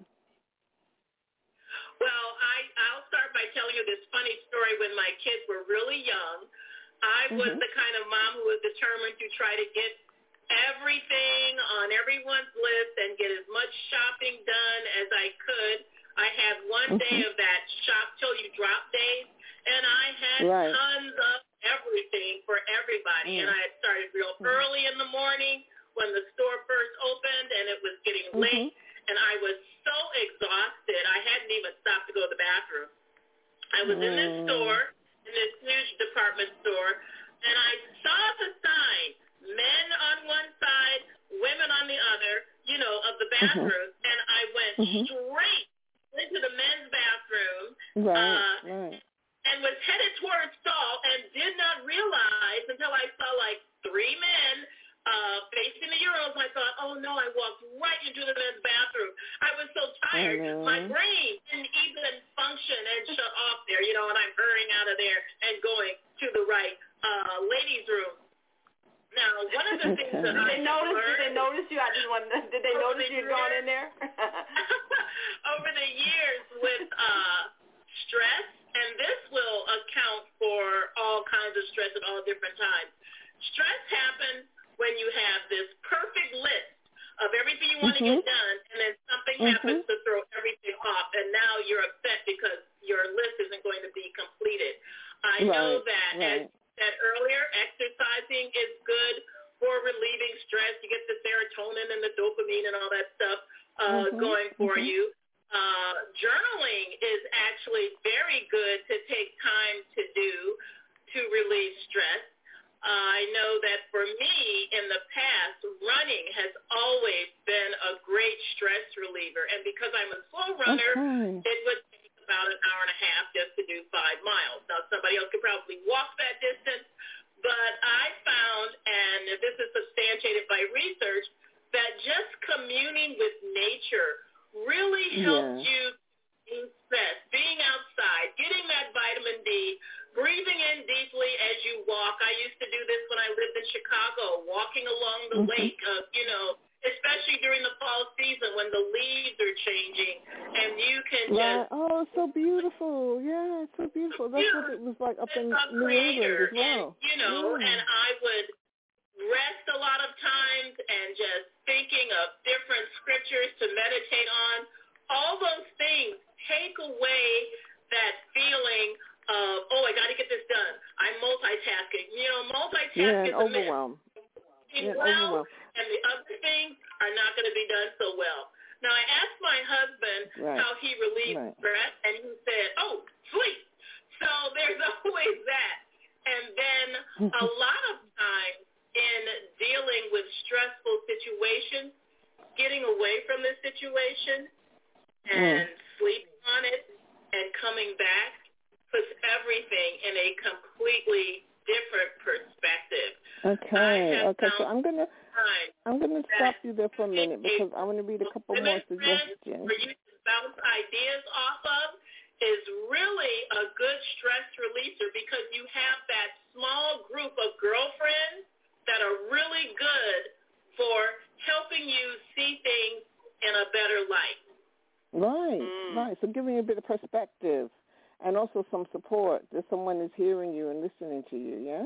Well, I, I'll start by telling you this funny story. When my kids were really young, I was mm-hmm. the kind of mom who was determined to try to get everything on everyone's list and get as much shopping done as I could. I had one mm-hmm. day of that shop till you drop days, and I had right. tons of everything for everybody. Mm. And I had started real mm. early in the morning when the store first opened, and it was getting mm-hmm. late, and I was so exhausted, I hadn't even stopped to go to the bathroom. I was mm. in this store, in this huge department store, and I saw the sign, men on one side, women on the other, you know, of the bathroom, mm-hmm. and I went mm-hmm. straight into the men's bathroom. Right, uh, right. and was headed towards stall and did not realize until I saw like three men uh, facing the urinals. I thought, oh no, I walked right into the men's bathroom. I was so tired. Mm-hmm. My brain didn't even function and shut off there, you know, and I'm hurrying out of there and going to the right uh, ladies' room. Now, one of the things that did I they notice? learned, Did they notice you? I just wanted. To, did they notice you'd gone in there? over the years with uh, stress, and this will account for all kinds of stress at all different times. Stress happens when you have this perfect list of everything you want mm-hmm. to get done, and then something mm-hmm. happens to throw everything off, and now you're upset because your list isn't going to be completed. I right. know that right. as said earlier, exercising is good for relieving stress. You get the serotonin and the dopamine and all that stuff uh, mm-hmm. going for mm-hmm. you. Uh, journaling is actually very good to take time to do to relieve stress. Uh, I know that for me in the past, running has always been a great stress reliever. And because I'm a slow runner, okay. it would take about an hour and a half just to do five miles. Now, somebody else could probably walk that distance, but I found, and this is substantiated by research, that just communing with nature really helps yeah. you reduce stress. Being outside, getting that vitamin D, breathing in deeply as you walk. I used to do this when I lived in Chicago, walking along the mm-hmm. lake, uh, you know, especially during the fall season when the leaves are changing, and you can right. just... Oh, it's so beautiful. Yeah, it's so beautiful. That's yeah, what it was like up in New New England as well. And, you know, yeah. and I would rest a lot of times and just thinking of different scriptures to meditate on. All those things take away that feeling of, oh, I got to get this done. I'm multitasking. You know, multitasking yeah, is a overwhelm. myth. Yeah, well, overwhelm. and the other things are not going to be done so well. Now, I asked my husband right. how he relieves right. stress, and he said, oh, sleep. So there's always that. And then a lot of times in dealing with stressful situations, getting away from the situation and mm. sleeping on it and coming back puts everything in a completely different perspective. Okay, okay. So I'm gonna I'm gonna stop you there for a minute because I want to read a couple more suggestions. For you to bounce ideas off of is really a good stress releaser because you have that small group of girlfriends that are really good for helping you see things in a better light. Right, mm. right. So giving you a bit of perspective. And also some support that someone is hearing you and listening to you, yeah?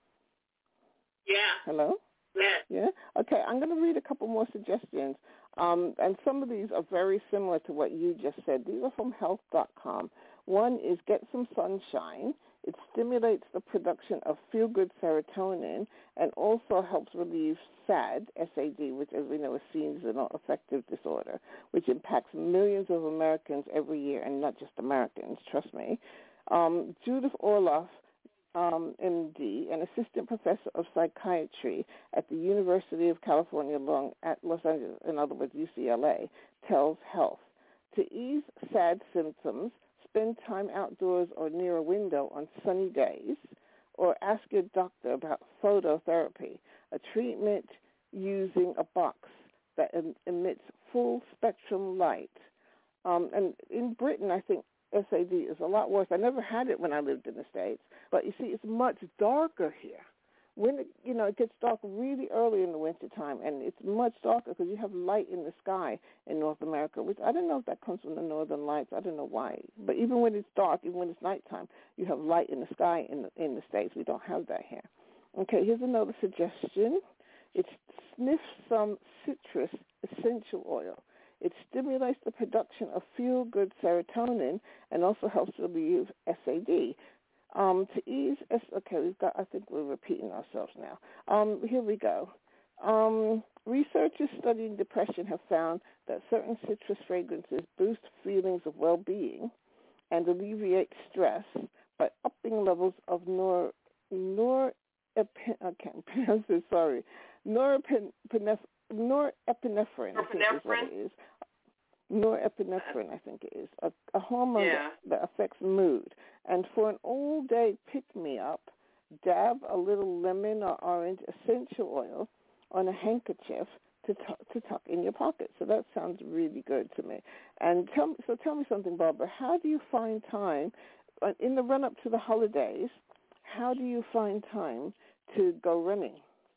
Yeah. Hello? Yeah. Yeah? Okay, I'm going to read a couple more suggestions. Um, and some of these are very similar to what you just said. These are from health dot com. One is get some sunshine. It stimulates the production of feel-good serotonin and also helps relieve SAD, S A D, which, as we know, is seasonal affective disorder, which impacts millions of Americans every year, and not just Americans, trust me. Um, Judith Orloff, um, M D, an assistant professor of psychiatry at the University of California Long at Los Angeles, in other words, U C L A, tells Health to ease SAD symptoms, spend time outdoors or near a window on sunny days, or ask your doctor about phototherapy, a treatment using a box that em- emits full-spectrum light. Um, and in Britain, I think S A D is a lot worse. I never had it when I lived in the States, but you see, it's much darker here. When it, you know, it gets dark really early in the wintertime, and it's much darker because you have light in the sky in North America, which I don't know if that comes from the northern lights. I don't know why. But even when it's dark, even when it's nighttime, you have light in the sky in the, in the States. We don't have that here. Okay, here's another suggestion. It's sniff some citrus essential oil. It stimulates the production of feel-good serotonin and also helps relieve S A D. Um, to ease, okay, we've got, I think we're repeating ourselves now. Um, here we go. Um, researchers studying depression have found that certain citrus fragrances boost feelings of well-being and alleviate stress by upping levels of nor, nor, I can't pronounce it, sorry, norepinephrine, norepinephrine, I think is what it is. norepinephrine, I think it is, a, a hormone Yeah. that, that affects mood. And for an all-day pick-me-up, dab a little lemon or orange essential oil on a handkerchief to t- to tuck in your pocket. So that sounds really good to me. And tell me, so tell me something, Barbara. How do you find time uh, in the run-up to the holidays? How do you find time to go running?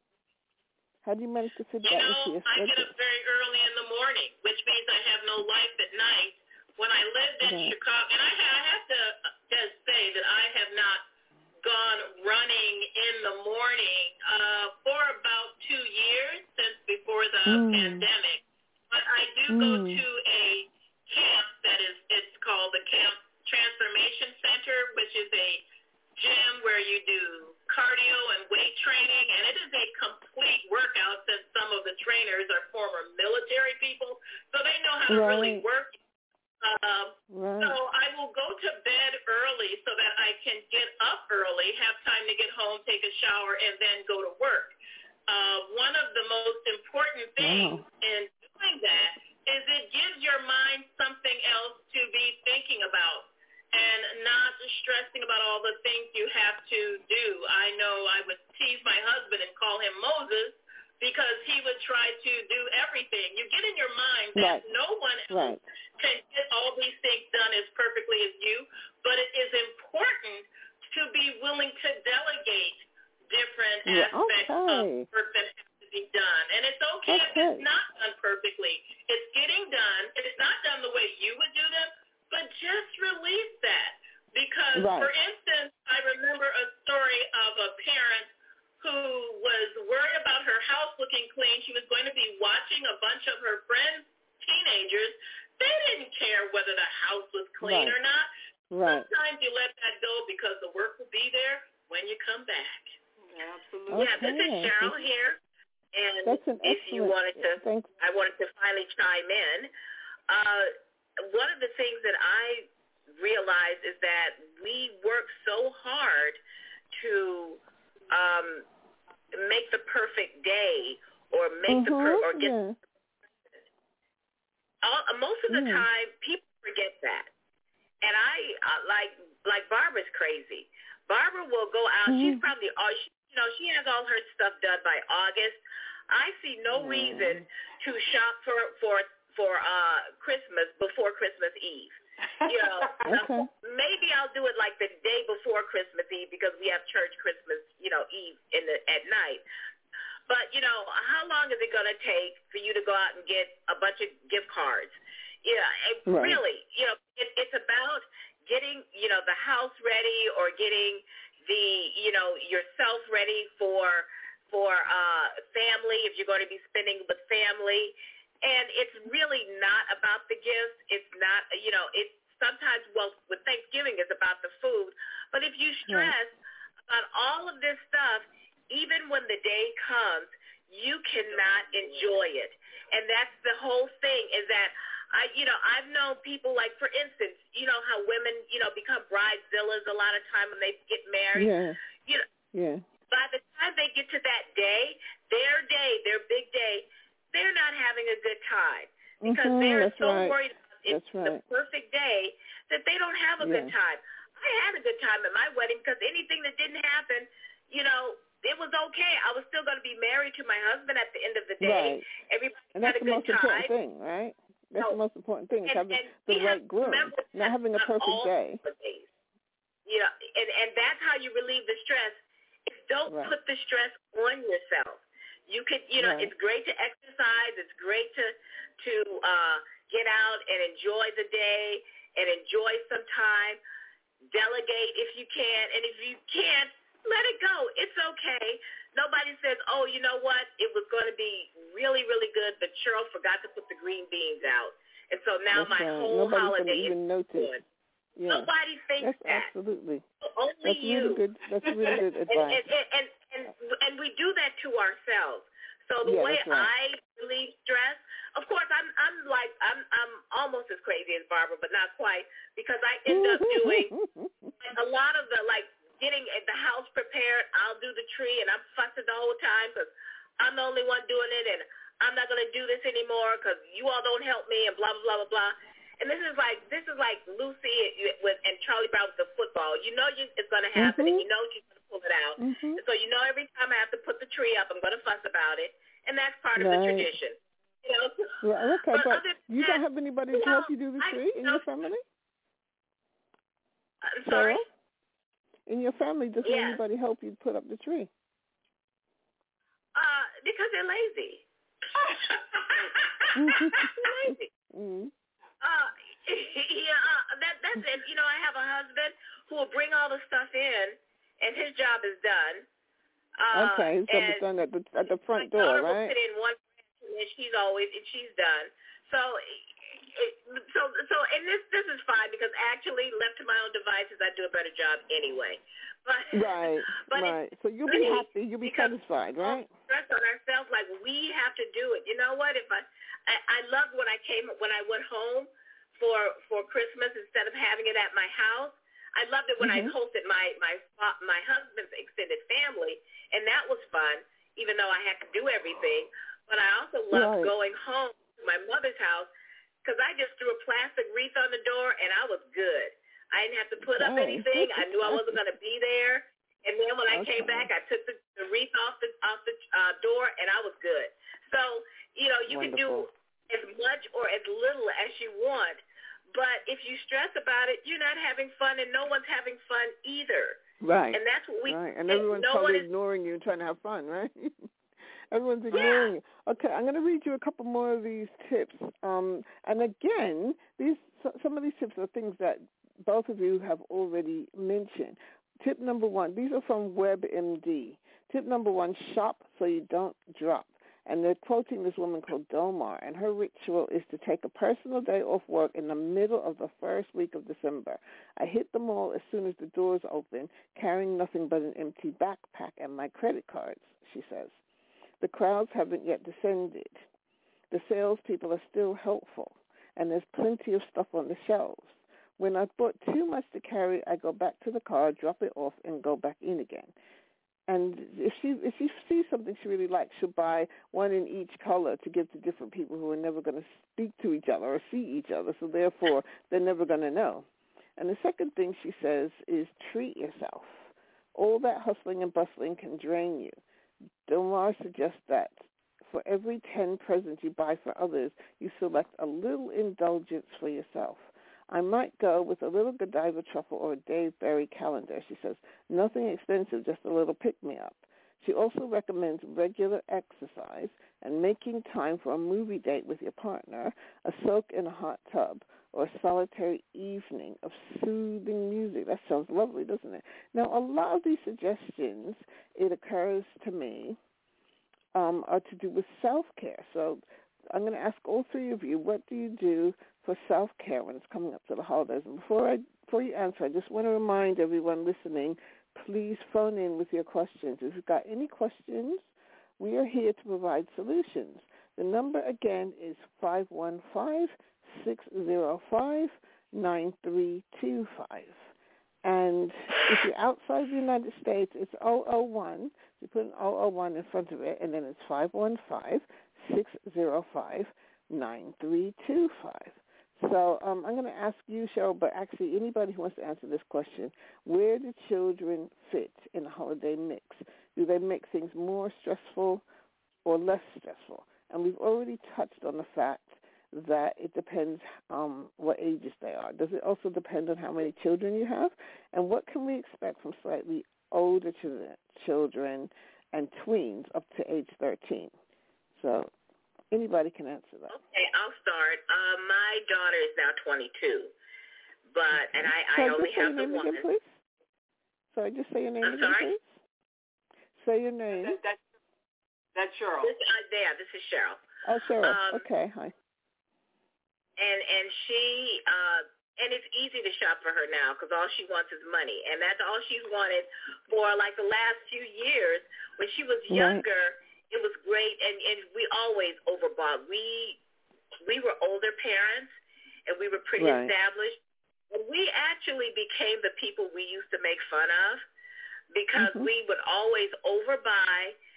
How do you manage to fit you that know, into your I schedule? get up very early in the morning, which means I have no life at night. When I lived in Mm-hmm. Chicago, and I, I have to just say that I have not gone running in the morning uh, for about two years since before the Mm. pandemic. But I do Mm. go to a camp that is, it's called the Camp Transformation Center, which is a gym where you do cardio and weight training, and it is a complete workout since some of the trainers are former military people, so they know how to Right. really work. Um, Right. so I will go to bed early so that I can get up early, have time to get home, take a shower, and then go to work. Uh, one of the most important things Wow. in doing that is it gives your mind something else to be thinking about and not stressing about all the things you have to do. I know I would tease my husband and call him Moses because he would try to do everything. You get in your mind that Right. no one else Right. can get all these things done as perfectly as you, but it is important to be willing to delegate different Yeah, aspects okay. of work that have to be done. And it's okay, if Okay. it's not done perfectly. It's getting done. It's not done the way you would do them, but just release that. Because, Right. for instance, I remember a story of a parent who was worried about her house looking clean. She was going to be watching a bunch of her friends, teenagers. They didn't care whether the house was clean Right. or not. Right. Sometimes you let that go because the work will be there when you come back. Absolutely. Yeah, this is Okay. Cheryl here. And That's an if you excellent- wanted to, thanks. I wanted to finally chime in. Uh, one of the things that I realize is that we work so hard to um, make the perfect day or make the per- or Mhm. get Yeah. all, most of the Mm. time people forget that. And I uh, like like Barbara's crazy. Barbara will go out. Mhm. She's probably all she, you know she has all her stuff done by August. I see no Mm. reason to shop for for for uh Christmas before Christmas Eve. You know, Okay. maybe I'll do it like the day before Christmas Eve because we have church Christmas, you know, Eve in the at night. But you know, how long is it going to take for you to go out and get a bunch of gift cards? Yeah, it Right. really, you know, it, it's about getting, you know, the house ready or getting the, you know, yourself ready for for uh, family if you're going to be spending with family. And it's really not about the gifts. It's not, you know, it's sometimes, well, with Thanksgiving, it's about the food. But if you stress about all of this stuff, even when the day comes, you cannot enjoy it. And that's the whole thing is that, I, you know, I've known people like, for instance, you know how women, you know, become bridezillas a lot of time when they get married. Yeah. You know, Yeah. by the time they get to that day, their day, their big day, they're not having a good time because Mhm, they're that's so right. worried about it's That's right. the perfect day that they don't have a good Yeah. time. I had a good time at my wedding because anything that didn't happen, you know, it was okay. I was still going to be married to my husband at the end of the day. Right. Everybody And had that's a the good most time. important thing, right? That's No. the most important thing is And- having and the we have right to groom, remember not having a not perfect all day. holidays. You know, and, and that's how you relieve the stress. Is don't Right. put the stress on yourself. You could, you know, Right. it's great to exercise. It's great to to uh, get out and enjoy the day and enjoy some time. Delegate if you can, and if you can't, let it go. It's okay. Nobody says, oh, you know what? It was going to be really, really good, but Cheryl forgot to put the green beans out. And so now That's my right. whole Nobody's holiday gonna even is notice. ruined. Yeah. Nobody thinks That's that. absolutely. Only That's you. really good. That's really good and, advice. and, and, and, and, and we do that to ourselves. So the Yeah, way that's right. I relieve stress, of course, I'm I'm like I'm I'm almost as crazy as Barbara, but not quite, because I end up doing a lot of the like getting the house prepared. I'll do the tree, and I'm fussing the whole time because I'm the only one doing it, and I'm not going to do this anymore because you all don't help me and blah, blah, blah, blah, blah. And this is like this is like Lucy with and Charlie Brown with the football. You know you, it's going to happen, mm-hmm. and you know she's going to pull it out. Mm-hmm. And so you know every time I have to put the tree up, I'm going to fuss about it, and that's part of right. the tradition. You know? Yeah, okay, but, but you that, don't have anybody to you know, help you do the tree I, in your family? I'm sorry? Sarah? In your family, doesn't yes. anybody help you put up the tree? Uh, because they're lazy. they're lazy. Mm-hmm. Uh, yeah, uh, that that's it. You know, I have a husband who will bring all the stuff in, and his job is done. Uh, okay, his job is done at the at the front my door, daughter right? will put in one branch, and then she's always and she's done. So, it, so so, and this this is fine because actually, left to my own devices, I do a better job anyway. But right, but right. So you'll be happy, you'll be satisfied, right? Stress on ourselves, like we have to do it. You know what? If I I, I loved when I came when I went home for for Christmas instead of having it at my house. I loved it when mm-hmm. I hosted my my my husband's extended family, and that was fun. Even though I had to do everything, but I also loved right. going home to my mother's house because I just threw a plastic wreath on the door, and I was good. I didn't have to put okay. up anything. I knew I wasn't going to be there. And then when I okay. came back, I took the, the wreath off the off the uh, door, and I was good. So you know, you Wonderful. can do as much or as little as you want. But if you stress about it, you're not having fun, and no one's having fun either. Right. And that's what we. Right. And everyone's no totally one is, ignoring you and trying to have fun, right? Everyone's ignoring yeah. you. Okay, I'm going to read you a couple more of these tips. Um, and again, these some of these tips are things that both of you have already mentioned. Tip number one, these are from WebMD. Tip number one, shop so you don't drop. And they're quoting this woman called Domar, and her ritual is to take a personal day off work in the middle of the first week of December. I hit the mall as soon as the doors open, carrying nothing but an empty backpack and my credit cards, she says. The crowds haven't yet descended. The salespeople are still helpful, and there's plenty of stuff on the shelves. When I've bought too much to carry, I go back to the car, drop it off, and go back in again. And if she if she sees something she really likes, she'll buy one in each color to give to different people who are never going to speak to each other or see each other, so therefore they're never going to know. And the second thing she says is treat yourself. All that hustling and bustling can drain you. Domar suggests that for every ten presents you buy for others, you select a little indulgence for yourself. I might go with a little Godiva truffle or a Dave Berry calendar, she says. Nothing expensive, just a little pick-me-up. She also recommends regular exercise and making time for a movie date with your partner, a soak in a hot tub, or a solitary evening of soothing music. That sounds lovely, doesn't it? Now, a lot of these suggestions, it occurs to me, um, are to do with self-care. So I'm going to ask all three of you, what do you do for self-care when it's coming up to the holidays? And before I before you answer, I just want to remind everyone listening, please phone in with your questions. If you've got any questions, we are here to provide solutions. The number again is five one five, six zero five, nine three two five. And if you're outside the United States, it's zero zero one. You put an zero zero one in front of it, and then it's five one five, six zero five, nine three two five. So um, I'm going to ask you, Cheryl, but actually anybody who wants to answer this question, where do children fit in the holiday mix? Do they make things more stressful or less stressful? And we've already touched on the fact that it depends um, what ages they are. Does it also depend on how many children you have? And what can we expect from slightly older children and tweens up to age thirteen? So anybody can answer that. Okay, I'll start. Uh, my daughter is now twenty-two, but and I, I only have the one. Again, please? Sorry, just say your name I'm again, sorry? please. Say your name. That, that, that's Cheryl. This, uh, yeah, this is Cheryl. Oh, Cheryl. Um, okay, hi. And and she uh, and it's easy to shop for her now because all she wants is money, and that's all she's wanted for like the last few years. When she was younger, right. It was great, and, and we always overbought. We we were older parents, and we were pretty right. established. And we actually became the people we used to make fun of because mm-hmm. we would always overbuy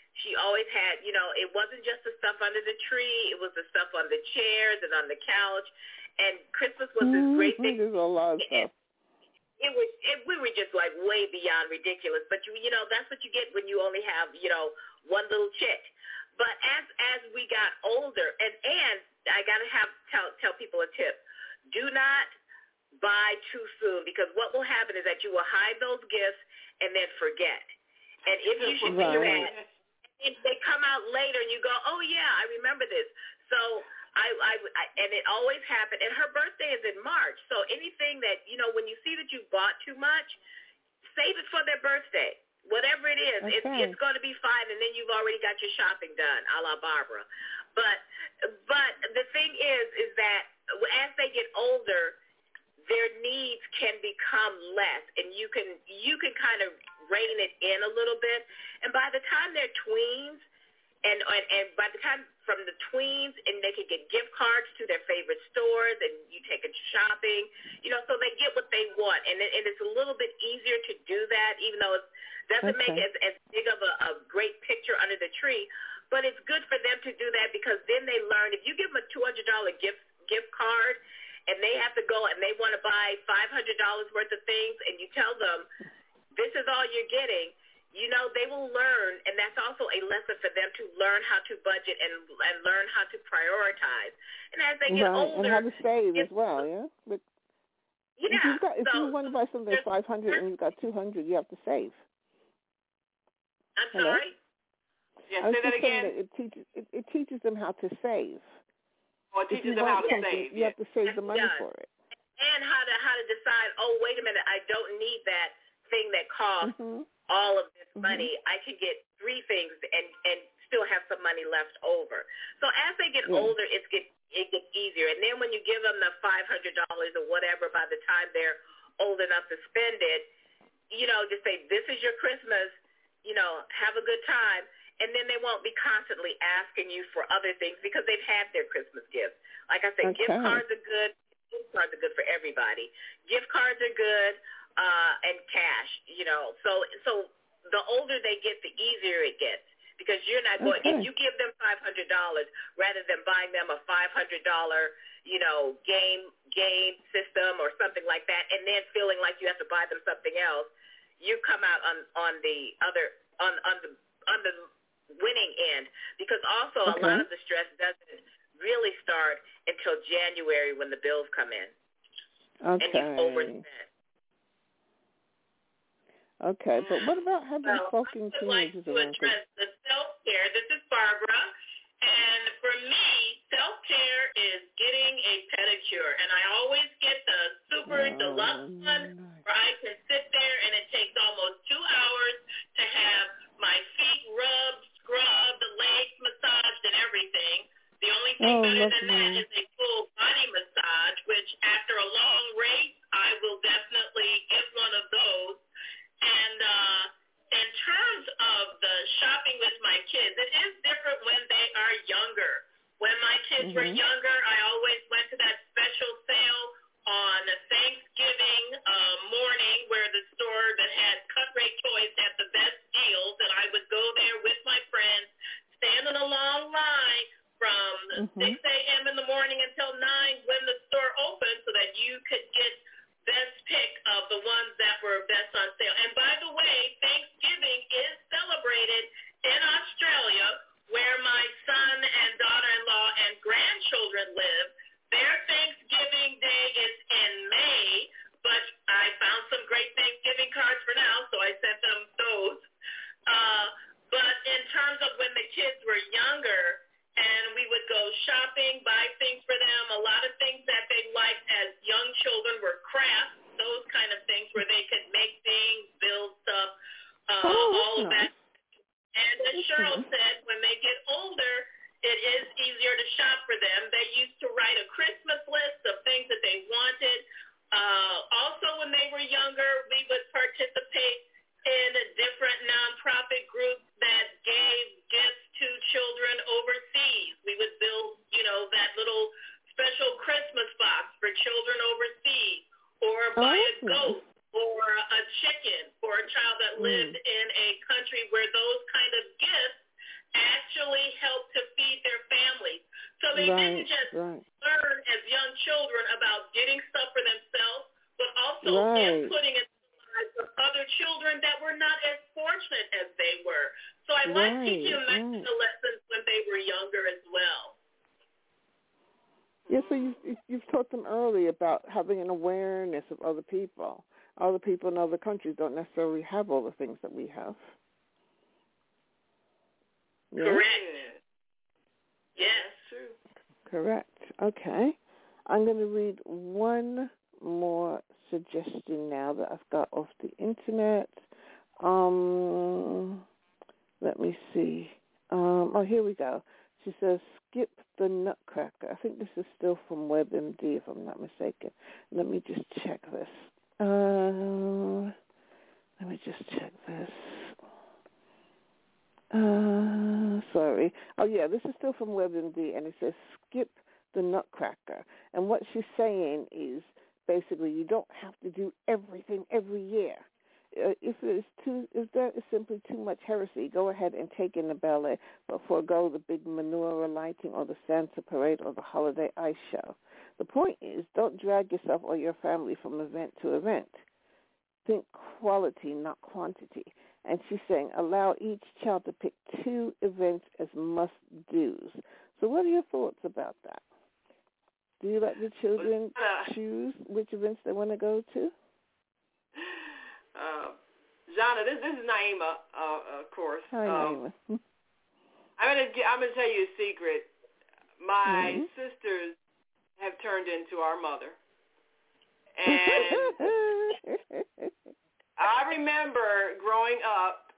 She always had, you know, it wasn't just the stuff under the tree. It was the stuff on the chairs and on the couch. And Christmas was this great thing. There's a lot of stuff. It was, it, we were just like way beyond ridiculous. But, you, you know, that's what you get when you only have, you know, one little chick. But as as we got older, and, and I got to have tell, tell people a tip. Do not buy too soon, because what will happen is that you will hide those gifts and then forget. And if you should do that, if they come out later and you go, oh, yeah, I remember this. So I, I, I, and it always happened. And her birthday is in March. So anything that, you know, when you see that you bought too much, save it for their birthday. Whatever it is, okay. it's, it's going to be fine, and then you've already got your shopping done, a la Barbara. But, but the thing is, is that as they get older, their needs can become less, and you can you can kind of rein it in a little bit. And by the time they're tweens, and and, and by the time from the tweens, and they can get gift cards to their favorite stores, and you take it shopping, you know, so they get what they want, and it, and it's a little bit easier to do that, even though it doesn't okay. make as, as big of a, a great picture under the tree. But it's good for them to do that, because then they learn. If you give them a two hundred dollars gift gift card, and they have to go and they want to buy five hundred dollars worth of things, and you tell them, this is all you're getting, you know, they will learn, and that's also a lesson for them to learn how to budget and and learn how to prioritize. And as they get right. older, and how to save as well, yeah. But yeah. If, you've got, if so, you want to buy something that's five hundred and you've got two hundred, you have to save. I'm Hello? sorry. Yeah, I was say that just saying again. that it teaches it, it teaches them how to save. Oh, it teaches if you them how want to something, save. You Yeah. have to save the money Yeah. for it. And how to how to decide, oh, wait a minute, I don't need that thing that costs mm-hmm. all of this mm-hmm. money. I can get three things and, and still have some money left over. So as they get yeah. older, it's get, it gets easier. And then when you give them the five hundred dollars or whatever, by the time they're old enough to spend it, you know, just say, this is your Christmas, you know, have a good time. And then they won't be constantly asking you for other things, because they've had their Christmas gifts. Like I said, okay. gift cards are good. Gift cards are good for everybody. Gift cards are good, uh, and cash, you know. So so the older they get, the easier it gets, because you're not going, okay. if you give them five hundred dollars rather than buying them a five hundred dollars, you know, game game system or something like that, and then feeling like you have to buy them something else, you come out on, on the other, on, on the, on the winning end, because also okay. a lot of the stress doesn't really start until January when the bills come in. Okay. And you've overspent. Okay, but what about having well, fucking teenagers like around? To address the self-care. This is Barbara, and for me, self-care is getting a pedicure, and I always get the super oh, deluxe one, where I can sit there and it takes almost two hours to have my feet rubbed, scrubbed, the legs massaged, and everything. The only thing oh, better than that me. is a full body massage, which after a long race, I will definitely get one of those. And uh, in terms of the shopping with my kids, it is different when they are younger. When my kids mm-hmm. were younger, I always went to that special sale on Thanksgiving uh, morning, where the store that had cut rate toys had the best deals, and I would go there with my friends, stand in a long line from mm-hmm. six a.m. in the morning until nine when the store opened, so that you could get best pick of the ones that were best on sale. And by the way, Thanksgiving is celebrated in Australia, where my son and daughter-in-law and grandchildren live. Their Thanksgiving Day is in May, but I found some great Thanksgiving cards for now, so I sent them those. Uh, but in terms of when the kids were younger, and we would go shopping, buy things for them, a lot of things that they liked as young children were crafts, those kind of things where they could make things, build stuff, uh, oh, all of nice. that. And as Cheryl said, when they get older, it is easier to shop for them. They used to write a Christmas list of things that they wanted. Uh, also, when they were younger, we would participate in a different nonprofit groups that gave gifts to children overseas. We would build, you know, that little special Christmas box for children overseas, or buy a goat or a chicken for a child that lived mm. in a country where those kind of gifts actually help to feed their families. So they right, didn't just right. learn as young children about getting stuff for themselves, but also right. inputting in the lives of other children that were not as fortunate as they were. So I right, like teaching them right. the lessons when they were younger as well. Yeah, so you, you've taught them early about having an awareness of other people. Other people in other countries don't necessarily have all the things that we have. Yeah? Correct. Yes. True. Correct. Okay. I'm going to read one more suggestion now that I've got off the internet. Um, let me see. Um, oh, here we go. She says, skip the nutcracker. I think this is still from WebMD, if I'm not mistaken. Let me just check this. Uh, let me just check this. Uh, sorry. Oh, yeah, this is still from WebMD, and it says, skip the nutcracker. And what she's saying is, basically, you don't have to do everything every year. Uh, if it's too, if that is simply too much heresy, go ahead and take in the ballet, but forego the big menorah lighting or the Santa parade or the holiday ice show. The point is, don't drag yourself or your family from event to event. Think quality, not quantity. And she's saying, allow each child to pick two events as must-dos. So what are your thoughts about that? Do you let the children choose which events they want to go to? Uh, Jana, this this is Naima, uh, of course. Hi, um, Naima. I'm gonna I'm gonna tell you a secret. My mm-hmm. sisters have turned into our mother, and I remember growing up.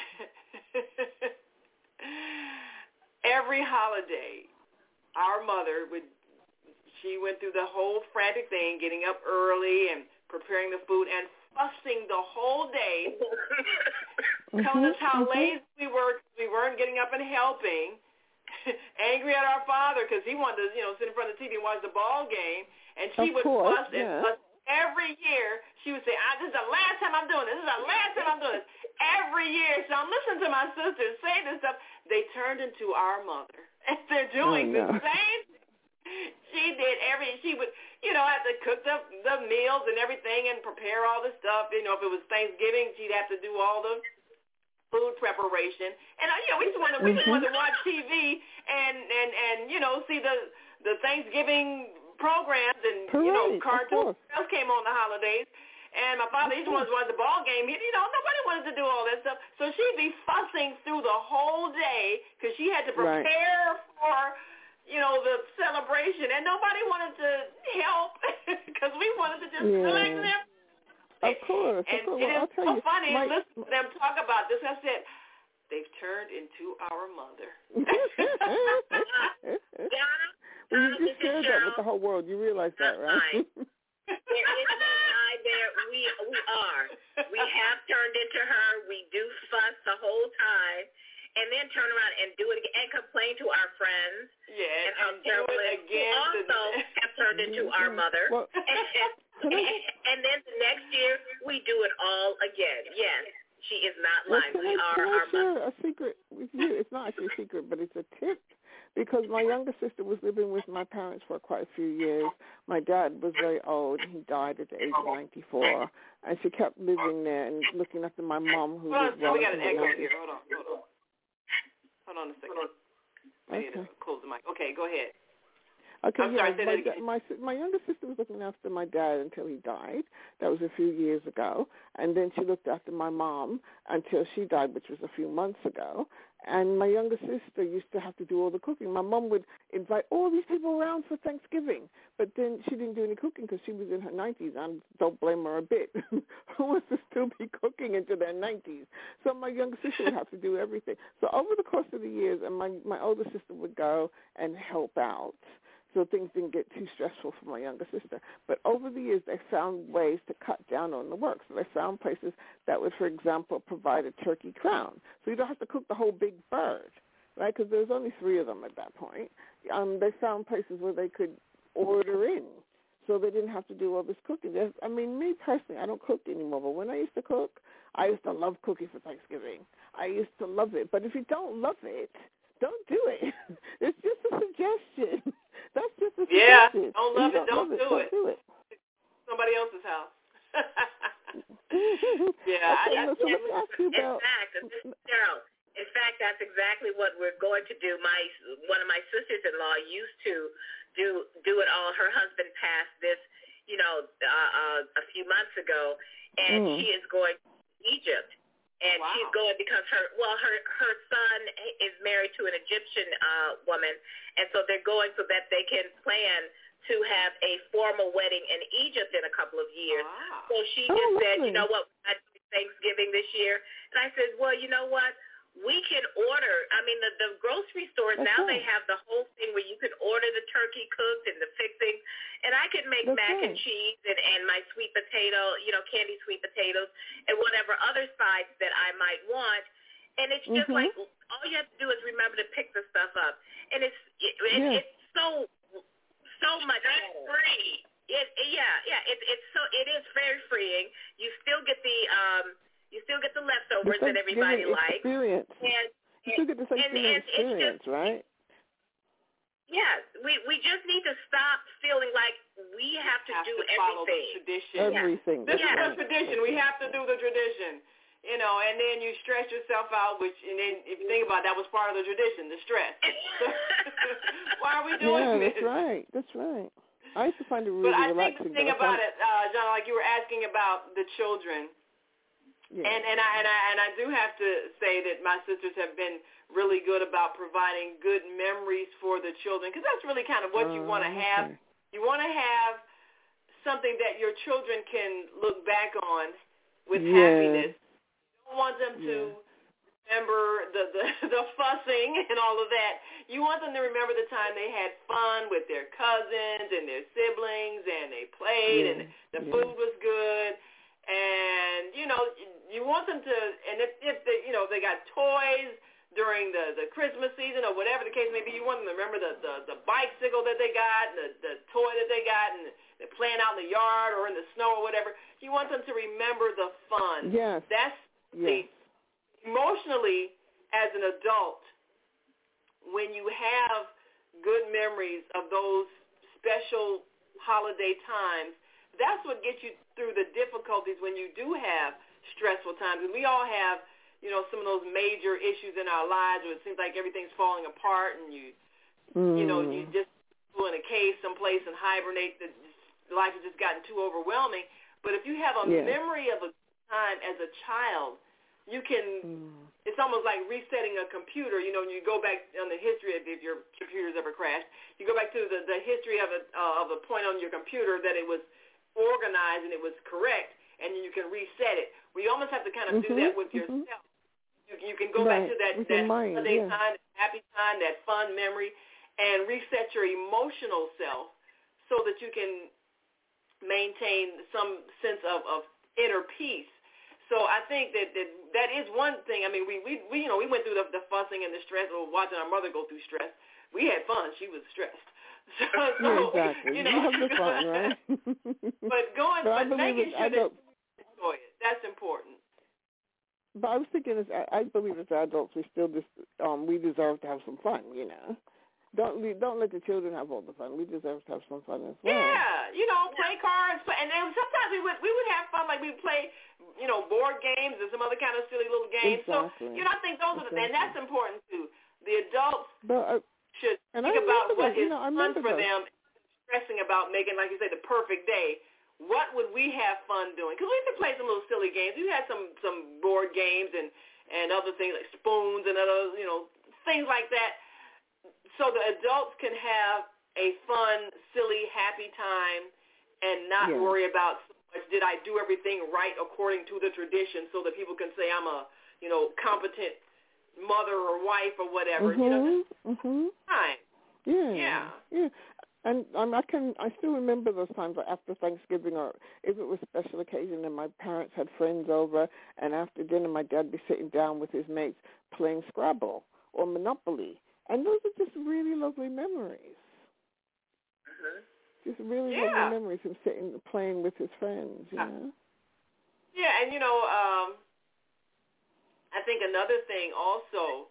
Every holiday, our mother would. She went through the whole frantic thing, getting up early and preparing the food and fussing the whole day, mm-hmm, telling us how mm-hmm. lazy we were, we weren't getting up and helping, angry at our father because he wanted to, you know, sit in front of the T V and watch the ball game, and she of would course, fuss and yeah. fuss. Every year, she would say, ah, this is the last time I'm doing this. This is the last time I'm doing this. Every year. So I'm listening to my sisters say this stuff. They turned into our mother, and they're doing oh, no. the same thing. She did every, she would, you know, have to cook the, the meals and everything and prepare all the stuff. You know, if it was Thanksgiving, she'd have to do all the food preparation. And, uh, you know, we just wanted, we just wanted to watch T V and, and, and, you know, see the, the Thanksgiving programs and, Parade, you know, cartoons came on the holidays. And my father, he just wanted to watch the ball game. He, you know, nobody wanted to do all that stuff. So she'd be fussing through the whole day because she had to prepare right. for, you know, the celebration, and nobody wanted to help because we wanted to just yeah. relax them. Of course, and of course. it Well, is I'll tell so you, funny my, listen to them talk about this. I said, they've turned into our mother. Donna, well, you just shared that with the whole world. You realize that, right? There is no lie there. We, we are. We have turned into her. We do fuss the whole time. And then turn around and do it again and complain to our friends. Yeah, and how and do it again. Who also have turned into our mother. Well, and, and, and then the next year, we do it all again. Yes, she is not lying. Well, we I, are can our I share mother. a secret with you? It's not actually a secret, but it's a tip. Because my younger sister was living with my parents for quite a few years. My dad was very old. He died at the age of ninety-four. And she kept living there and looking after my mom, who was well we got an into echo her here. Hold on, hold on. Hold on a second. I need to close the mic. Okay, go ahead. Okay, I'm yeah, sorry, say my, that again. my my younger sister was looking after my dad until he died. That was a few years ago. And then she looked after my mom until she died, which was a few months ago. And my younger sister used to have to do all the cooking. My mom would invite all these people around for Thanksgiving, but then she didn't do any cooking because she was in her nineties. I don't blame her a bit. Who wants to still be cooking into their nineties? So my younger sister would have to do everything. So over the course of the years, and my, my older sister would go and help out, so things didn't get too stressful for my younger sister. But over the years, they found ways to cut down on the work. So they found places that would, for example, provide a turkey crown. So you don't have to cook the whole big bird, right, because there's only three of them at that point. Um, they found places where they could order in, so they didn't have to do all this cooking. There's, I mean, me personally, I don't cook anymore, but when I used to cook, I used to love cooking for Thanksgiving. I used to love it. But if you don't love it, don't do it. It's just a suggestion. That's just a yeah, suggestion. don't love it, it, don't, love do, it, it. don't do it. Somebody else's house. okay, yeah, I, I, so let me ask you In about. fact, Cheryl, in fact, that's exactly what we're going to do. My one of my sisters-in-law used to do do it all. Her husband passed this, you know, uh, uh, a few months ago, and Mm. she is going to Egypt. And wow. she's going because her well her her son is married to an Egyptian uh, woman, and so they're going so that they can plan to have a formal wedding in Egypt in a couple of years. Wow. So she Oh, just said, lovely. you know what, I do Thanksgiving this year, and I said, well, you know what, we can order. I mean, the the grocery stores That's now right. they have the whole thing where you can order the turkey cooked and the fixings, and I can make That's mac right. and cheese and and my sweet potato, you know, candy sweet potatoes and whatever other sides that I might want. And it's just Mhm. like all you have to do is remember to pick the stuff up, and it's it, it, Yeah. it's so so much better. free. It, it yeah yeah it it's so it is very freeing. You still get the um you still get the leftovers the that everybody Thanksgiving likes. experience. And, You still get the Thanksgiving and, and experience, it's just, right? Yeah, we we just need to stop feeling like we have to have do to follow the everything. tradition. Everything. This That's is right. the tradition. We have to do the tradition. You know, and then you stress yourself out, which, and then if you think about it, that was part of the tradition, the stress. Why are we doing Yeah, this? that's right. That's right. I used to find it really But I think relaxing. the thing but I about found- it, uh, John, like you were asking about the children, yeah. and and I and I and I do have to say that my sisters have been really good about providing good memories for the children, because that's really kind of what you want to Oh, have. okay. You want to have something that your children can look back on with Yeah. happiness. You don't want them to Yeah. remember the, the the fussing and all of that. You want them to remember the time they had fun with their cousins and their siblings, and they played, Yeah. and the Yeah. food was good. And you know, you want them to, and if, if they, you know, they got toys during the the Christmas season or whatever the case may be, you want them to remember the the, the bicycle that they got, and the the toy that they got, and they're playing out in the yard or in the snow or whatever. You want them to remember the fun. Yes. That's Yes. the emotionally, as an adult, when you have good memories of those special holiday times, that's what gets you through the difficulties when you do have stressful times. And we all have, you know, some of those major issues in our lives where it seems like everything's falling apart, and you, Mm. you know, you just go in a cave someplace and hibernate. That life has just gotten too overwhelming. But if you have a Yeah. memory of a time as a child, you can, Mm. it's almost like resetting a computer. You know, when you go back on the history of if your computer's ever crashed, you go back to the, the history of a, uh, of a point on your computer that it was organized and it was correct, and then you can reset it. We almost have to kind of Mhm, do that with mhm. yourself. You, you can go Right, back to that, with that your mind, holiday yeah. time, that happy time, that fun memory, and reset your emotional self so that you can maintain some sense of, of inner peace. So I think that, that that is one thing. I mean, we, we, we you know, we went through the, the fussing and the stress, or watching our mother go through stress. We had fun. She was stressed. So, Yeah, exactly. you You know, have the fun, right? but going, But I but believe making it- sure I that don't- you enjoy it. That's important. But I was thinking, as I, I believe as adults, we still just um, we deserve to have some fun. You know, don't we, don't let the children have all the fun. We deserve to have some fun as well. Yeah, you know, play cards, play, and then sometimes we would we would have fun, like we would play, you know, board games and some other kind of silly little games. Exactly. So, you know, I think those are the, and Exactly. that's important too. The adults But I, should and think I about remember what those, you is know, I fun remember for those. them, stressing about making, like you say, the perfect day. What would we have fun doing? Because we used to play some little silly games. We had some some board games and and other things like spoons and other, you know, things like that. So the adults can have a fun, silly, happy time and not Yeah. worry about so much, did I do everything right according to the tradition, so that people can say I'm a, you know, competent mother or wife or whatever. Mhm. You know, just Mhm. time. Yeah. Yeah. Yeah. And um, I can, I still remember those times like after Thanksgiving, or if it was a special occasion and my parents had friends over, and after dinner my dad would be sitting down with his mates playing Scrabble or Monopoly. And those are just really lovely memories. Mhm. Just really Yeah. lovely memories of sitting playing with his friends, you Yeah. know? Yeah, and you know, um, I think another thing also,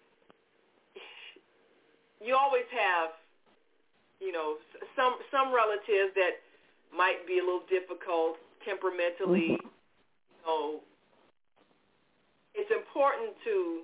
you always have, you know, some some relatives that might be a little difficult temperamentally. Mm-hmm. You know, it's important to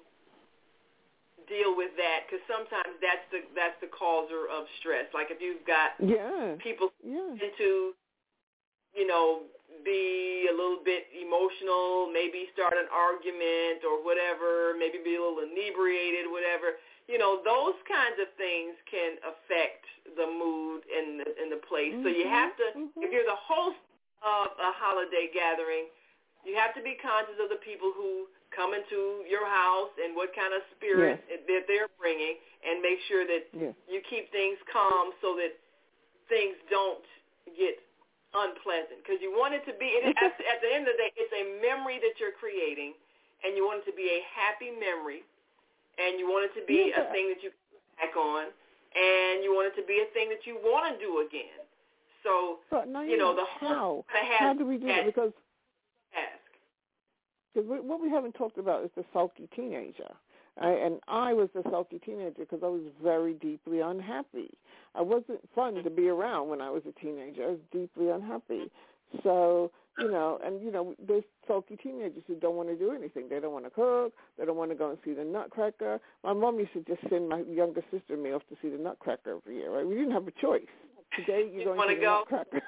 deal with that because sometimes that's the that's the causer of stress. Like if you've got yeah. people yeah. into, you know, be a little bit emotional, maybe start an argument or whatever, maybe be a little inebriated, whatever. You know, those kinds of things can affect the mood and the, and the place. Mm-hmm. So you have to, mm-hmm. if you're the host of a holiday gathering, you have to be conscious of the people who come into your house and what kind of spirit yes. that they're bringing, and make sure that yes. you keep things calm so that things don't get unpleasant. Because you want it to be, it, at, at the end of the day, it's a memory that you're creating, and you want it to be a happy memory, and you want it to be yeah. a thing that you can back on, and you want it to be a thing that you want to do again. So, but no, you know, the how? Has, how do we do it? Because ask. Because what we haven't talked about is the sulky teenager. I, and I was the sulky teenager because I was very deeply unhappy. I wasn't fun to be around when I was a teenager. I was deeply unhappy. So, you know, and, you know, there's sulky teenagers who don't want to do anything. They don't want to cook. They don't want to go and see the Nutcracker. My mom used to just send my younger sister and me off to see the Nutcracker every year, right? We didn't have a choice. Today you're going to the go? Nutcracker.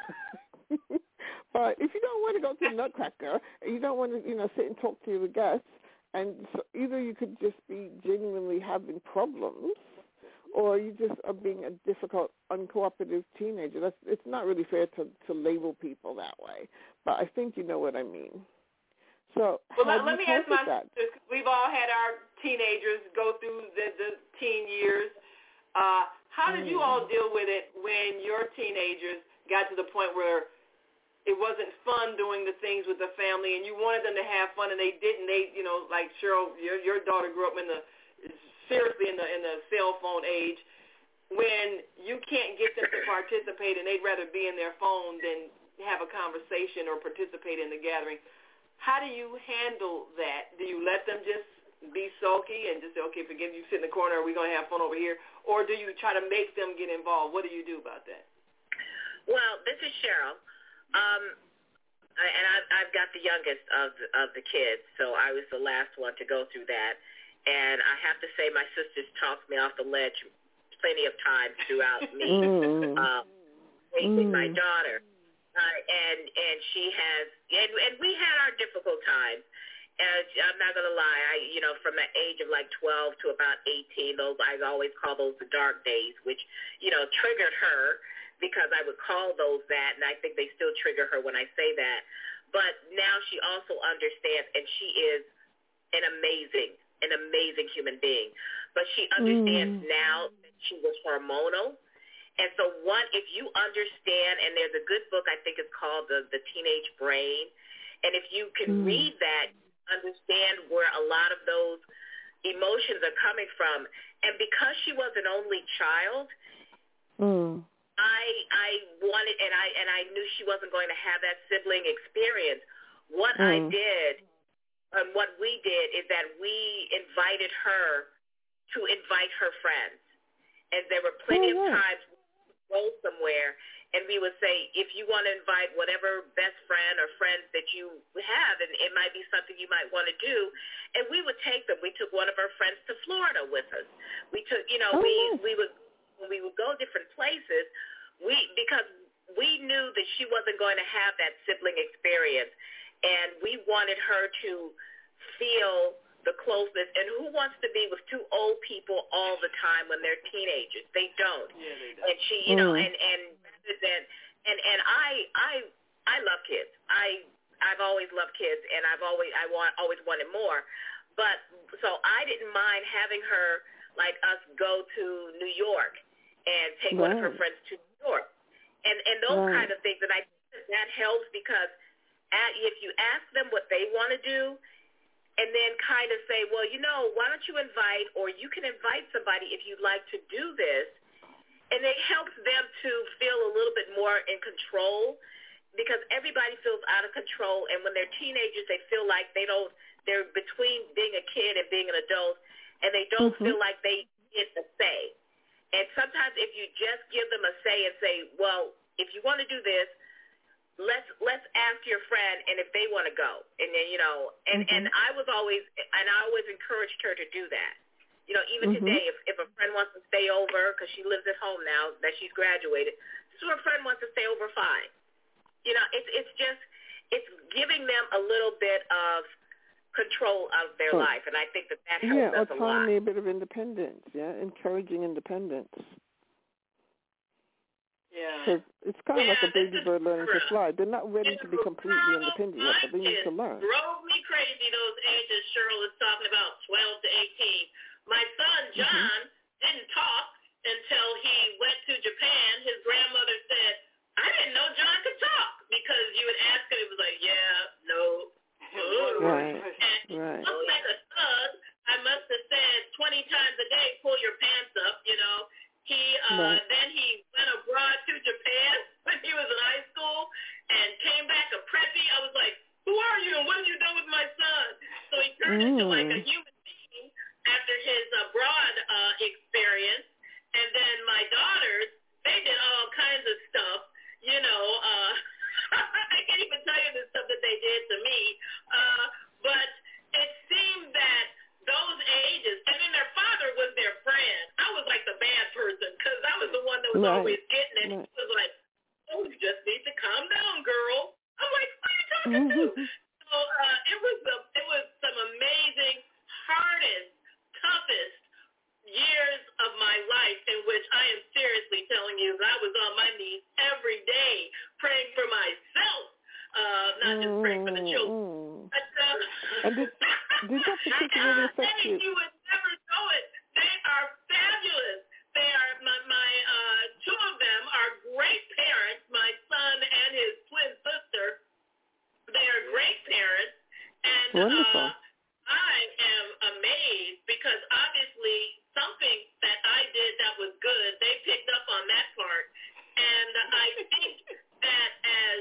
But if you don't want to go to the Nutcracker, you don't want to, you know, sit and talk to your guests, and so either you could just be genuinely having problems, or you just are being a difficult, uncooperative teenager. That's it's not really fair to, to label people that way. But I think you know what I mean. So well, how let, let do you me ask my that? sisters. We've all had our teenagers go through the, the teen years. Uh, how did mm. you all deal with it when your teenagers got to the point where it wasn't fun doing the things with the family, and you wanted them to have fun, and they didn't? They, you know, like Cheryl, your your daughter grew up in the seriously in the in the cell phone age. When you can't get them to participate, and they'd rather be in their phone than have a conversation or participate in the gathering, how do you handle that? Do you let them just be sulky and just say, okay, forgive you, sit in the corner, we're going to have fun over here, or do you try to make them get involved? What do you do about that? Well, this is Cheryl. Um, and I've, I've got the youngest of the, of the kids, so I was the last one to go through that. And I have to say, my sisters talked me off the ledge plenty of times throughout me mm. uh, raising mm. my daughter, uh, and and she has, and and we had our difficult times. And I'm not gonna lie, I you know from the age of like twelve to about eighteen, those I always call those the dark days, which you know triggered her. Because I would call those that, and I think they still trigger her when I say that. But now she also understands, and she is an amazing, an amazing human being. But she understands mm. now that she was hormonal. And so one, if you understand, and there's a good book I think it's called The, the Teenage Brain, and if you can mm. read that, understand where a lot of those emotions are coming from. And because she was an only child, mm. I I wanted, and I and I knew she wasn't going to have that sibling experience. What mm. I did, and what we did, is that we invited her to invite her friends, and there were plenty oh, yeah. of times we would go somewhere, and we would say, if you want to invite whatever best friend or friends that you have, and it might be something you might want to do, and we would take them. We took one of our friends to Florida with us. We took, you know, oh, we yes. we would. When we would go different places, we because we knew that she wasn't going to have that sibling experience, and we wanted her to feel the closeness. And who wants to be with two old people all the time when they're teenagers? They don't. Yeah, they don't. And she, you know, and and then and and I I I love kids. I I've always loved kids, and I've always I want always wanted more. But so I didn't mind having her like us go to New York and take right. one of her friends to New York, and and those right. kind of things. And I think that, that helps because at, if you ask them what they want to do, and then kind of say, well, you know, why don't you invite, or you can invite somebody if you'd like to do this, and it helps them to feel a little bit more in control, because everybody feels out of control, and when they're teenagers, they feel like they don't they're between being a kid and being an adult, and they don't mm-hmm. feel like they get a say. And sometimes if you just give them a say and say, well, if you want to do this, let's let's ask your friend and if they want to go. And then, you know, and, mm-hmm. and I was always, and I always encouraged her to do that. You know, even mm-hmm. today, if, if a friend wants to stay over, because she lives at home now that she's graduated, so a friend wants to stay over, fine. You know, it's it's just, it's giving them a little bit of control of their well, life, and I think that that helps yeah, us a lot. autonomy, a bit of independence, yeah, encouraging independence. Yeah. Because it's kind yeah, of like a baby bird learning to fly. They're not ready to be completely independent yet, but they need to learn. It drove me crazy, those ages Cheryl was talking about, twelve to eighteen. My son, John, mm-hmm. didn't talk until he went to Japan. His grandmother said, I didn't know John could talk, because you would ask him, he was like, yeah, no. Right, and right. Looked like a thug. I must have said twenty times a day, pull your pants up, you know. He uh, right. Then he went abroad to Japan when he was in high school and came back a preppy. I was like, who are you and what have you done with my son? So he turned mm. into like a human being after his abroad uh, experience. And then my daughters, they did all kinds of stuff, you know. Uh, I can't even tell you the stuff that they did to me. Uh, but it seemed that those ages, and then their father was their friend. I was like the bad person because I was the one that was right. always getting it. Right. He was like, oh, you just need to calm down, girl. I'm like, what are you talking mm-hmm. to? So uh, it was a, it was some amazing, hardest, toughest years of my life in which I am seriously telling you that I was on my knees every day praying for myself, uh, not just praying for the children. But, uh, and did, did that particularly affect you? You would never know it. They are fabulous. They are my, my uh, two of them are great parents. My son and his twin sister. They are great parents, and wonderful. Uh, I am amazed because obviously something that I did that was good, they picked up on that part. And I think that as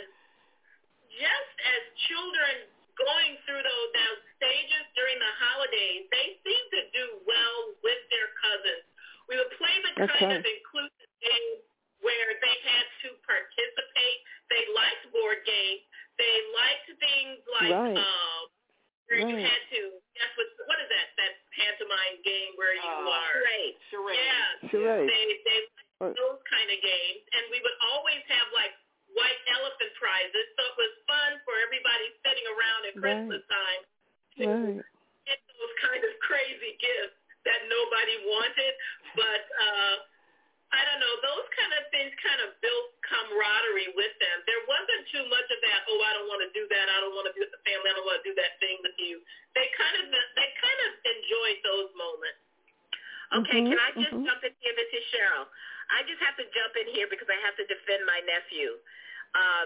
just as children going through those, those stages during the holidays, they seem to do well with their cousins. We would play the That's kind right. of inclusive game where they had to participate. They liked board games. They liked things like right. um, where right. you had to guess what what is that that pantomime game where you uh, are charade. Charade. Yeah, charade. they they liked those kind of games, and we would always have like white elephant prizes, so it was fun for everybody sitting around at Christmas right. time to right. get those kind of crazy gifts that nobody wanted, but. uh I don't know, those kind of things kind of built camaraderie with them. There wasn't too much of that, oh, I don't want to do that, I don't want to be with the family, I don't want to do that thing with you. They kind of they kind of enjoyed those moments. Okay, mm-hmm, can I just mm-hmm. jump in here? This is Cheryl. I just have to jump in here because I have to defend my nephew. Um,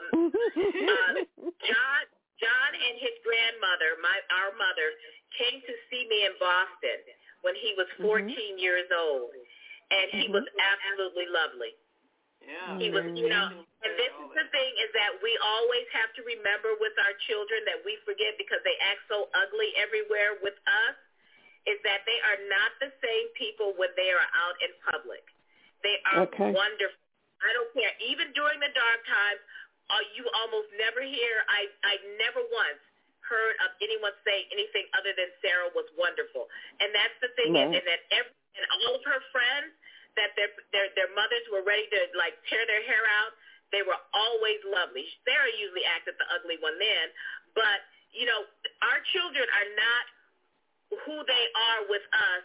uh, John John and his grandmother, my our mother, came to see me in Boston when he was fourteen mm-hmm. years old. And he mm-hmm. was absolutely lovely. Yeah. He was, you know, and this is the thing is that we always have to remember with our children that we forget because they act so ugly everywhere with us, is that they are not the same people when they are out in public. They are okay. wonderful. I don't care. Even during the dark times, uh, you almost never hear, I, I never once heard of anyone say anything other than Sarah was wonderful. And that's the thing right. is, is that every and all of her friends, that their their their mothers were ready to like tear their hair out. They were always lovely. Sarah usually acted the ugly one then, but you know our children are not who they are with us.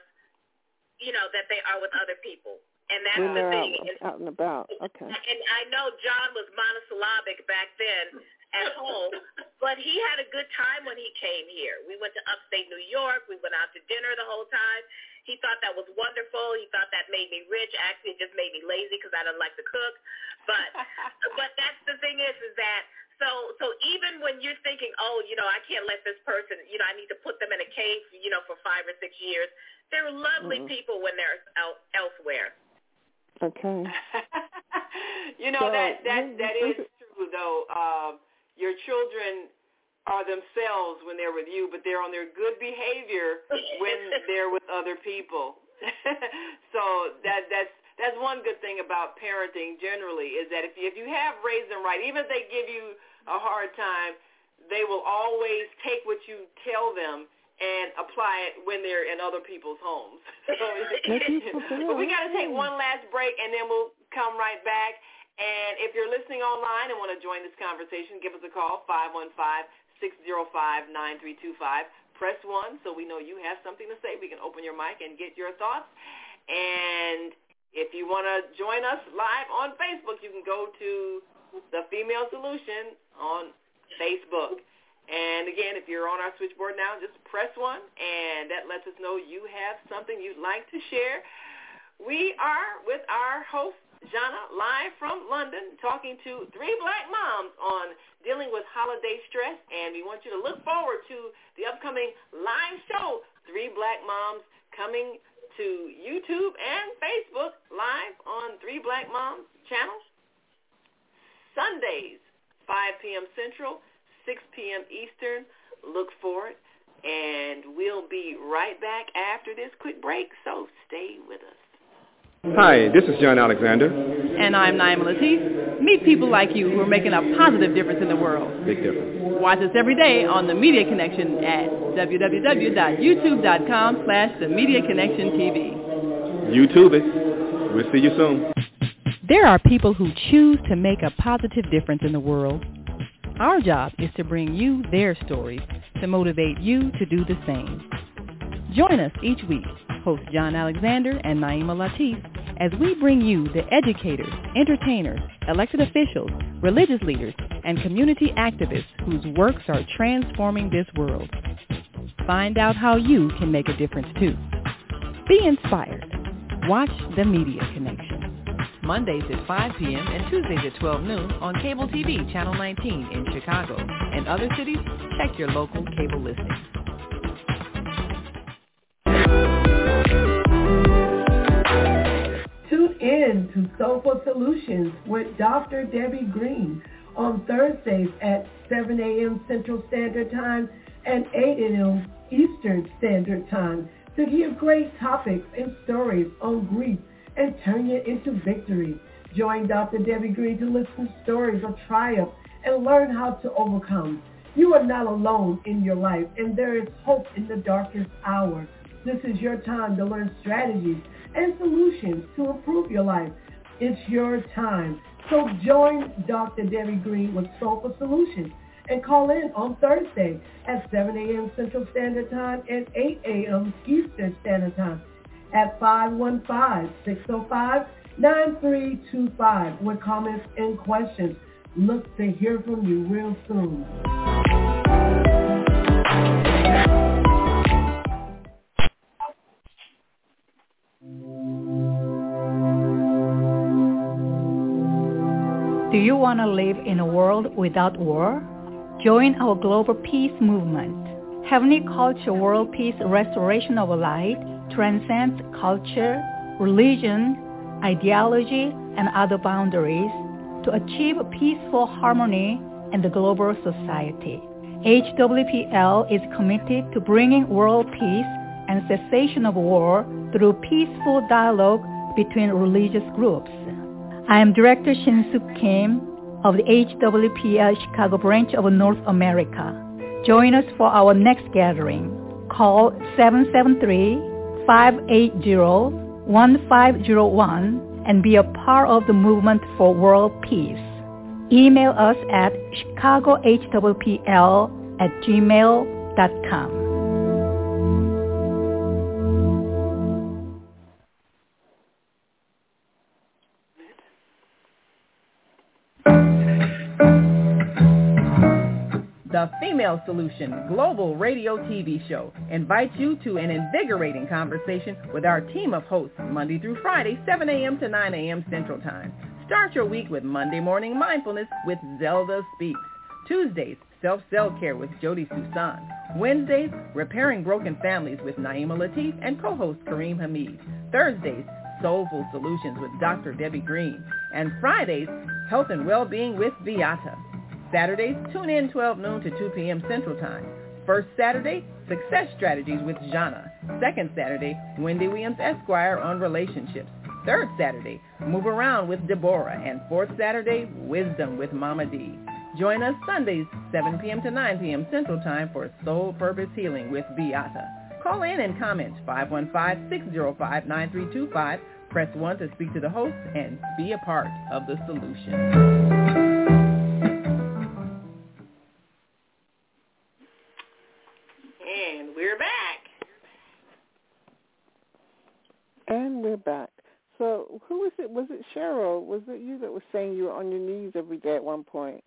You know that they are with other people, and that's when the they're thing. Out, and, out and about. Okay. And I know John was monosyllabic back then at home, but he had a good time when he came here. We went to upstate New York. We went out to dinner the whole time. He thought that was wonderful. He thought that made me rich. Actually, it just made me lazy because I didn't like to cook. But but that's the thing is, is that so so even when you're thinking, oh, you know, I can't let this person, you know, I need to put them in a cave, you know, for five or six years. They're lovely mm-hmm. people when they're el- elsewhere. Okay. you know so, that that that is true though. Um, your children are themselves when they're with you, but they're on their good behavior when they're with other people. So that that's that's one good thing about parenting generally, is that if you, if you have raised them right, even if they give you a hard time, they will always take what you tell them and apply it when they're in other people's homes. So, but we got to take one last break, and then we'll come right back. And if you're listening online and want to join this conversation, give us a call, five one five, six zero five, nine three two five. Press one so we know you have something to say. We can open your mic and get your thoughts. And if you want to join us live on Facebook, you can go to The Female Solution on Facebook. And again, if you're on our switchboard now, just press one, and that lets us know you have something you'd like to share. We are with our host, Jana, live from London, talking to three black moms on dealing with holiday stress, and we want you to look forward to the upcoming live show, Three Black Moms, coming to YouTube and Facebook live on Three Black Moms channels, Sundays, five p.m. Central, six p.m. Eastern. Look for it, and we'll be right back after this quick break, so stay with us. Hi, this is John Alexander. And I'm Naima Latif. Meet people like you who are making a positive difference in the world. Big difference. Watch us every day on The Media Connection at w w w dot youtube dot com slash The Media Connection T V. YouTube it. We'll see you soon. There are people who choose to make a positive difference in the world. Our job is to bring you their stories to motivate you to do the same. Join us each week, host John Alexander and Naima Latif, as we bring you the educators, entertainers, elected officials, religious leaders, and community activists whose works are transforming this world. Find out how you can make a difference too. Be inspired. Watch The Media Connection. Mondays at five p.m. and Tuesdays at twelve noon on Cable T V Channel nineteen in Chicago. And other cities, check your local cable listings. Tune in to Soulful Solutions with Doctor Debbie Green on Thursdays at seven a.m. Central Standard Time and eight a.m. Eastern Standard Time to hear great topics and stories on grief and turn it into victory. Join Doctor Debbie Green to listen to stories of triumph and learn how to overcome. You are not alone in your life, and there is hope in the darkest hour. This is your time to learn strategies and solutions to improve your life. It's your time. So join Doctor Debbie Green with Soulful Solutions and call in on Thursday at seven a.m. Central Standard Time and eight a.m. Eastern Standard Time at five one five, six zero five, nine three two five with comments and questions. Look to hear from you real soon. Do you want to live in a world without war? Join our global peace movement. Heavenly Culture World Peace Restoration of Light transcends culture, religion, ideology, and other boundaries to achieve peaceful harmony in the global society. H W P L is committed to bringing world peace and cessation of war through peaceful dialogue between religious groups. I am Director Shin-Suk Kim of the H W P L Chicago branch of North America. Join us for our next gathering. Call seven seven three, five eight zero, one five zero one and be a part of the movement for world peace. Email us at chicago h w p l at gmail dot com. The Female Solution Global Radio T V Show invites you to an invigorating conversation with our team of hosts Monday through Friday, seven a.m. to nine a.m. Central Time. Start your week with Monday Morning Mindfulness with Zelda Speaks. Tuesdays, Self-Cell Care with Jody Susan. Wednesdays, Repairing Broken Families with Naima Latif and co-host Kareem Hamid. Thursdays, Soulful Solutions with Doctor Debbie Green. And Fridays, Health and Well-Being with Viata. Saturdays, tune in twelve noon to two p.m. Central Time. First Saturday, Success Strategies with Jana. Second Saturday, Wendy Williams Esquire on relationships. Third Saturday, Move Around with Deborah. And fourth Saturday, Wisdom with Mama D. Join us Sundays, seven p.m. to nine p.m. Central Time for Soul Purpose Healing with Beata. Call in and comment five one five, six zero five, nine three two five. Press one to speak to the host and be a part of the solution. And we're back. And we're back. So who was it? Was it Cheryl? Was it you that was saying you were on your knees every day at one point,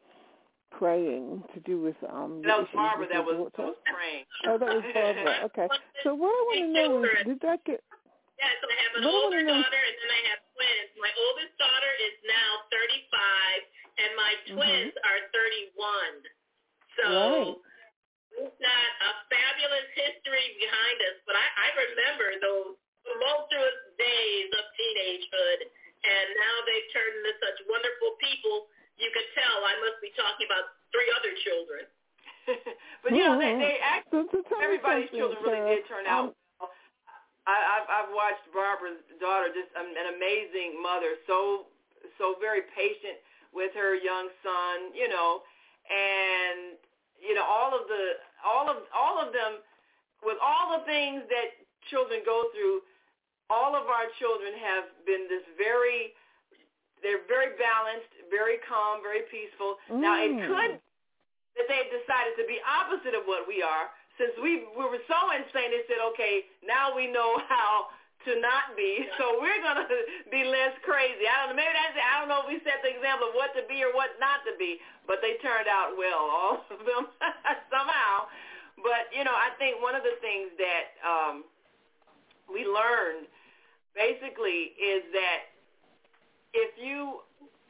praying to do with um? That was Barbara that was, was praying. Oh, that was Barbara. Okay. So what I want to know is, did that get? Yes, I have an older daughter and then I have twins. My oldest daughter is now thirty-five, and my twins mm-hmm. are thirty-one. So. Right. It's not a fabulous history behind us, but I, I remember those tumultuous days of teenagehood, and now they've turned into such wonderful people. You could tell I must be talking about three other children. But, you know, they, they actually, everybody's children really did turn out well. I, I've, I've watched Barbara's daughter, just an, an amazing mother, so so very patient with her young son, you know, and, you know, all of the, all of, all of them, with all the things that children go through, all of our children have been this very, they're very balanced, very calm, very peaceful. Mm. Now, it could that they've decided to be opposite of what we are. Since we, we were so insane, they said, okay, now we know how to not be, so we're going to be less crazy. I don't know, maybe that's, I don't know if we set the example of what to be or what not to be, but they turned out well, all of them, somehow. But, you know, I think one of the things that um, we learned basically is that if you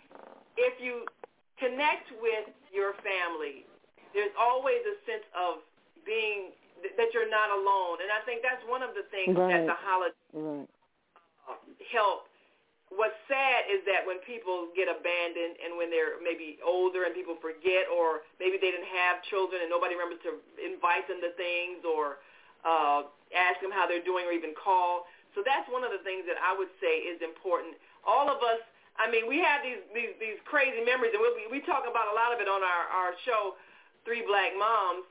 if you connect with your family, there's always a sense of being that you're not alone, and I think that's one of the things right. that the holidays right. help. What's sad is that when people get abandoned and when they're maybe older and people forget, or maybe they didn't have children and nobody remembers to invite them to things or uh, ask them how they're doing or even call. So that's one of the things that I would say is important. All of us, I mean, we have these these, these crazy memories, and we, we talk about a lot of it on our, our show, Three Black Moms,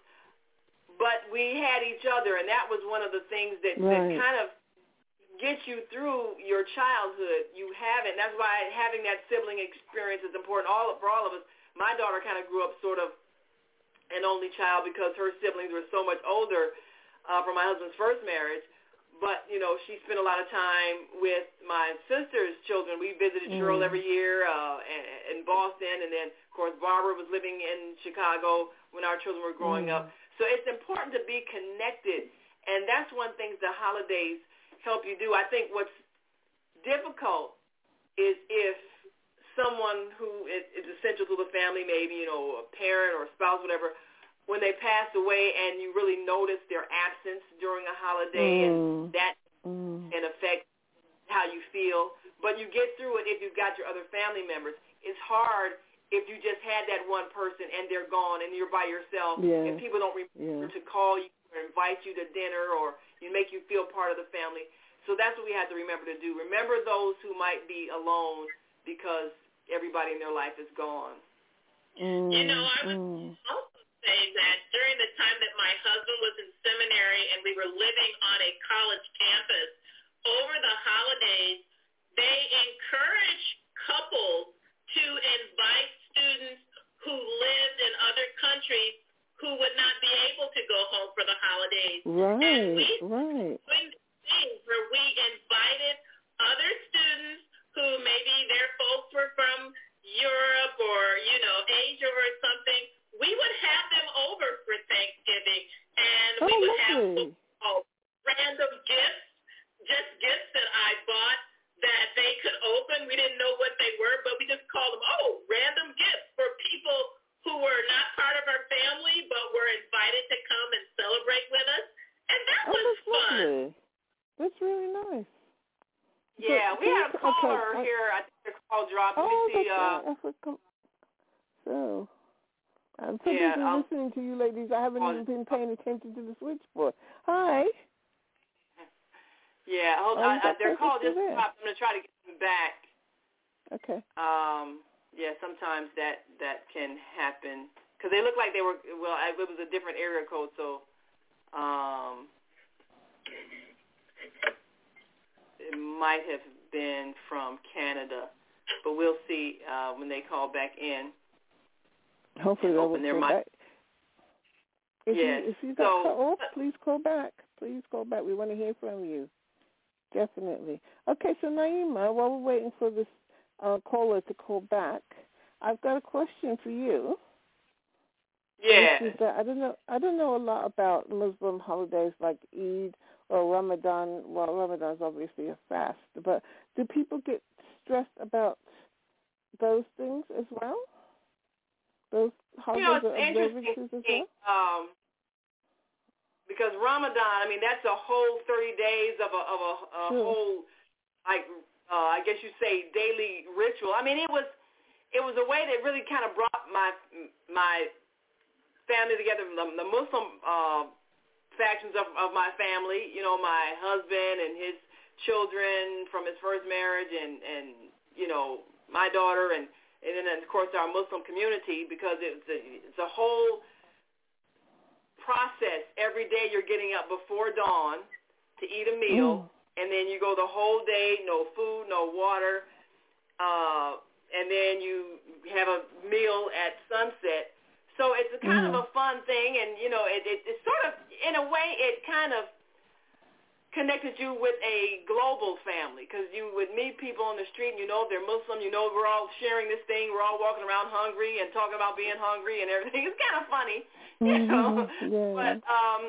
but we had each other, and that was one of the things that, right. that kind of gets you through your childhood. You have it, and that's why having that sibling experience is important all for all of us. My daughter kind of grew up sort of an only child because her siblings were so much older uh, from my husband's first marriage. But, you know, she spent a lot of time with my sister's children. We visited mm. Cheryl every year uh, in Boston, and then, of course, Barbara was living in Chicago when our children were growing mm. up. So it's important to be connected, and that's one thing the holidays help you do. I think what's difficult is if someone who is, is essential to the family, maybe, you know, a parent or a spouse, whatever, when they pass away and you really notice their absence during a holiday, mm. and that mm. can affect how you feel. But you get through it if you've got your other family members. It's hard if you just had that one person and they're gone and you're by yourself, yeah. and people don't remember yeah. to call you or invite you to dinner or you make you feel part of the family. So that's what we have to remember to do. Remember those who might be alone because everybody in their life is gone. Mm. You know, I would mm. also say that during the time that my husband was in seminary and we were living on a college campus, over the holidays, they encourage couples to invite students who lived in other countries who would not be able to go home for the holidays. Right, and we right. doing things where we invited other students who maybe their folks were from Europe or, you know, Asia or something. We would have them over for Thanksgiving, and we oh, would lovely. have oh, random gifts, just gifts that I bought that they could open. We didn't know what they were, but we just called them, oh, random gifts for people who were not part of our family but were invited to come and celebrate with us. And that oh, was that's fun. Lovely. That's really nice. Yeah, so, we had a caller okay, here. I think the call dropped. Let oh, me see. Uh, right. So, I'm so yeah, busy I'll, listening to you ladies. I haven't I'll, even been paying attention to the switchboard. Hi. Yeah, hold oh, on. I, Their call just there. dropped. I'm going to try to get them back. Okay. Um, yeah, sometimes that, that can happen. Because they look like they were, well, it was a different area code, so um, it might have been from Canada. But we'll see uh, when they call back in. Hopefully they'll open their call mic. back. If yes. you, if you got so, cut off, please call back. Please call back. We want to hear from you. Definitely. Okay, so Naima, while we're waiting for this uh, caller to call back, I've got a question for you. Yeah. Which is that I don't know. I don't know a lot about Muslim holidays like Eid or Ramadan. Well, Ramadan is obviously a fast, but do people get stressed about those things as well? Those holidays you know, it's or observances as interesting, well? um, because Ramadan, I mean, that's a whole thirty days of a of a, a sure. whole, like, uh, I guess you say daily ritual. I mean, it was it was a way that really kind of brought my my family together, the, the Muslim uh, factions of, of my family. You know, my husband and his children from his first marriage, and and you know my daughter, and and then of course our Muslim community, because it's a, it's a whole process. Every day you're getting up before dawn to eat a meal, mm. and then you go the whole day, no food, no water, uh, and then you have a meal at sunset. So it's a kind mm. of a fun thing, and, you know, it, it, it's sort of, in a way, it kind of connected you with a global family, because you would meet people on the street, and you know if they're Muslim, you know we're all sharing this thing, we're all walking around hungry and talking about being hungry and everything. It's kind of funny, you mm-hmm. know. Yeah. But, um,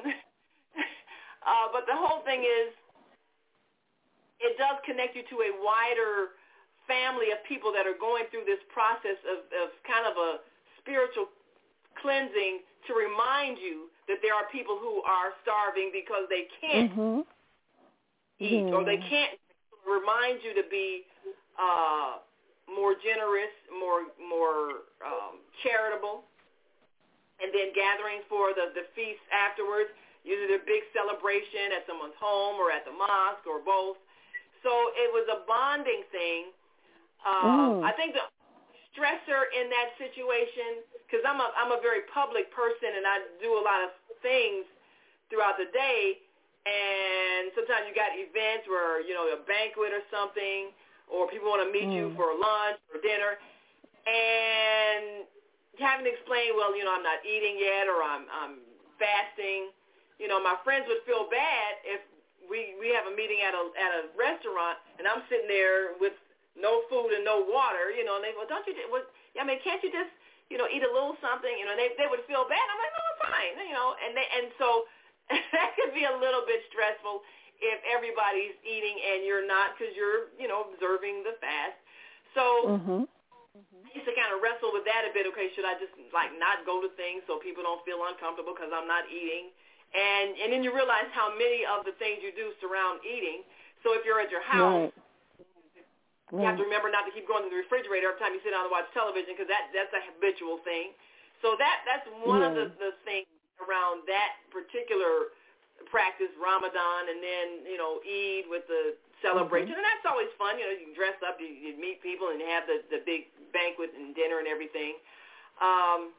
uh, but the whole thing is, it does connect you to a wider family of people that are going through this process of, of kind of a spiritual cleansing, to remind you that there are people who are starving because they can't mm-hmm. eat, yeah. or they can't. Remind you to be uh, more generous, more more um, charitable, and then gathering for the, the feast afterwards. Usually a big celebration at someone's home or at the mosque or both. So it was a bonding thing. Um, mm. I think the stressor in that situation, because I'm a I'm a very public person and I do a lot of things throughout the day, and sometimes you got events where, you know, a banquet or something, or people want to meet mm. you for lunch or dinner, and having to explain, well, you know, I'm not eating yet, or I'm I'm fasting. You know, my friends would feel bad if we we have a meeting at a at a restaurant and I'm sitting there with no food and no water, you know, and they go, don't you, what, I mean, can't you just, you know, eat a little something, you know, and they, they would feel bad. I'm like, no, I'm fine, you know, and they, and so that could be a little bit stressful if everybody's eating and you're not, because you're, you know, observing the fast. So mm-hmm. I used to kind of wrestle with that a bit. Okay, should I just, like, not go to things so people don't feel uncomfortable because I'm not eating? And and then you realize how many of the things you do surround eating. So if you're at your house, right. You have to remember not to keep going to the refrigerator every time you sit down to watch television, because that, that's a habitual thing. So that that's one yeah. of the, the things around that particular practice, Ramadan, and then, you know, Eid with the celebration. Mm-hmm. And that's always fun. You know, you can dress up, you, you meet people, and you have the, the big banquet and dinner and everything. Um,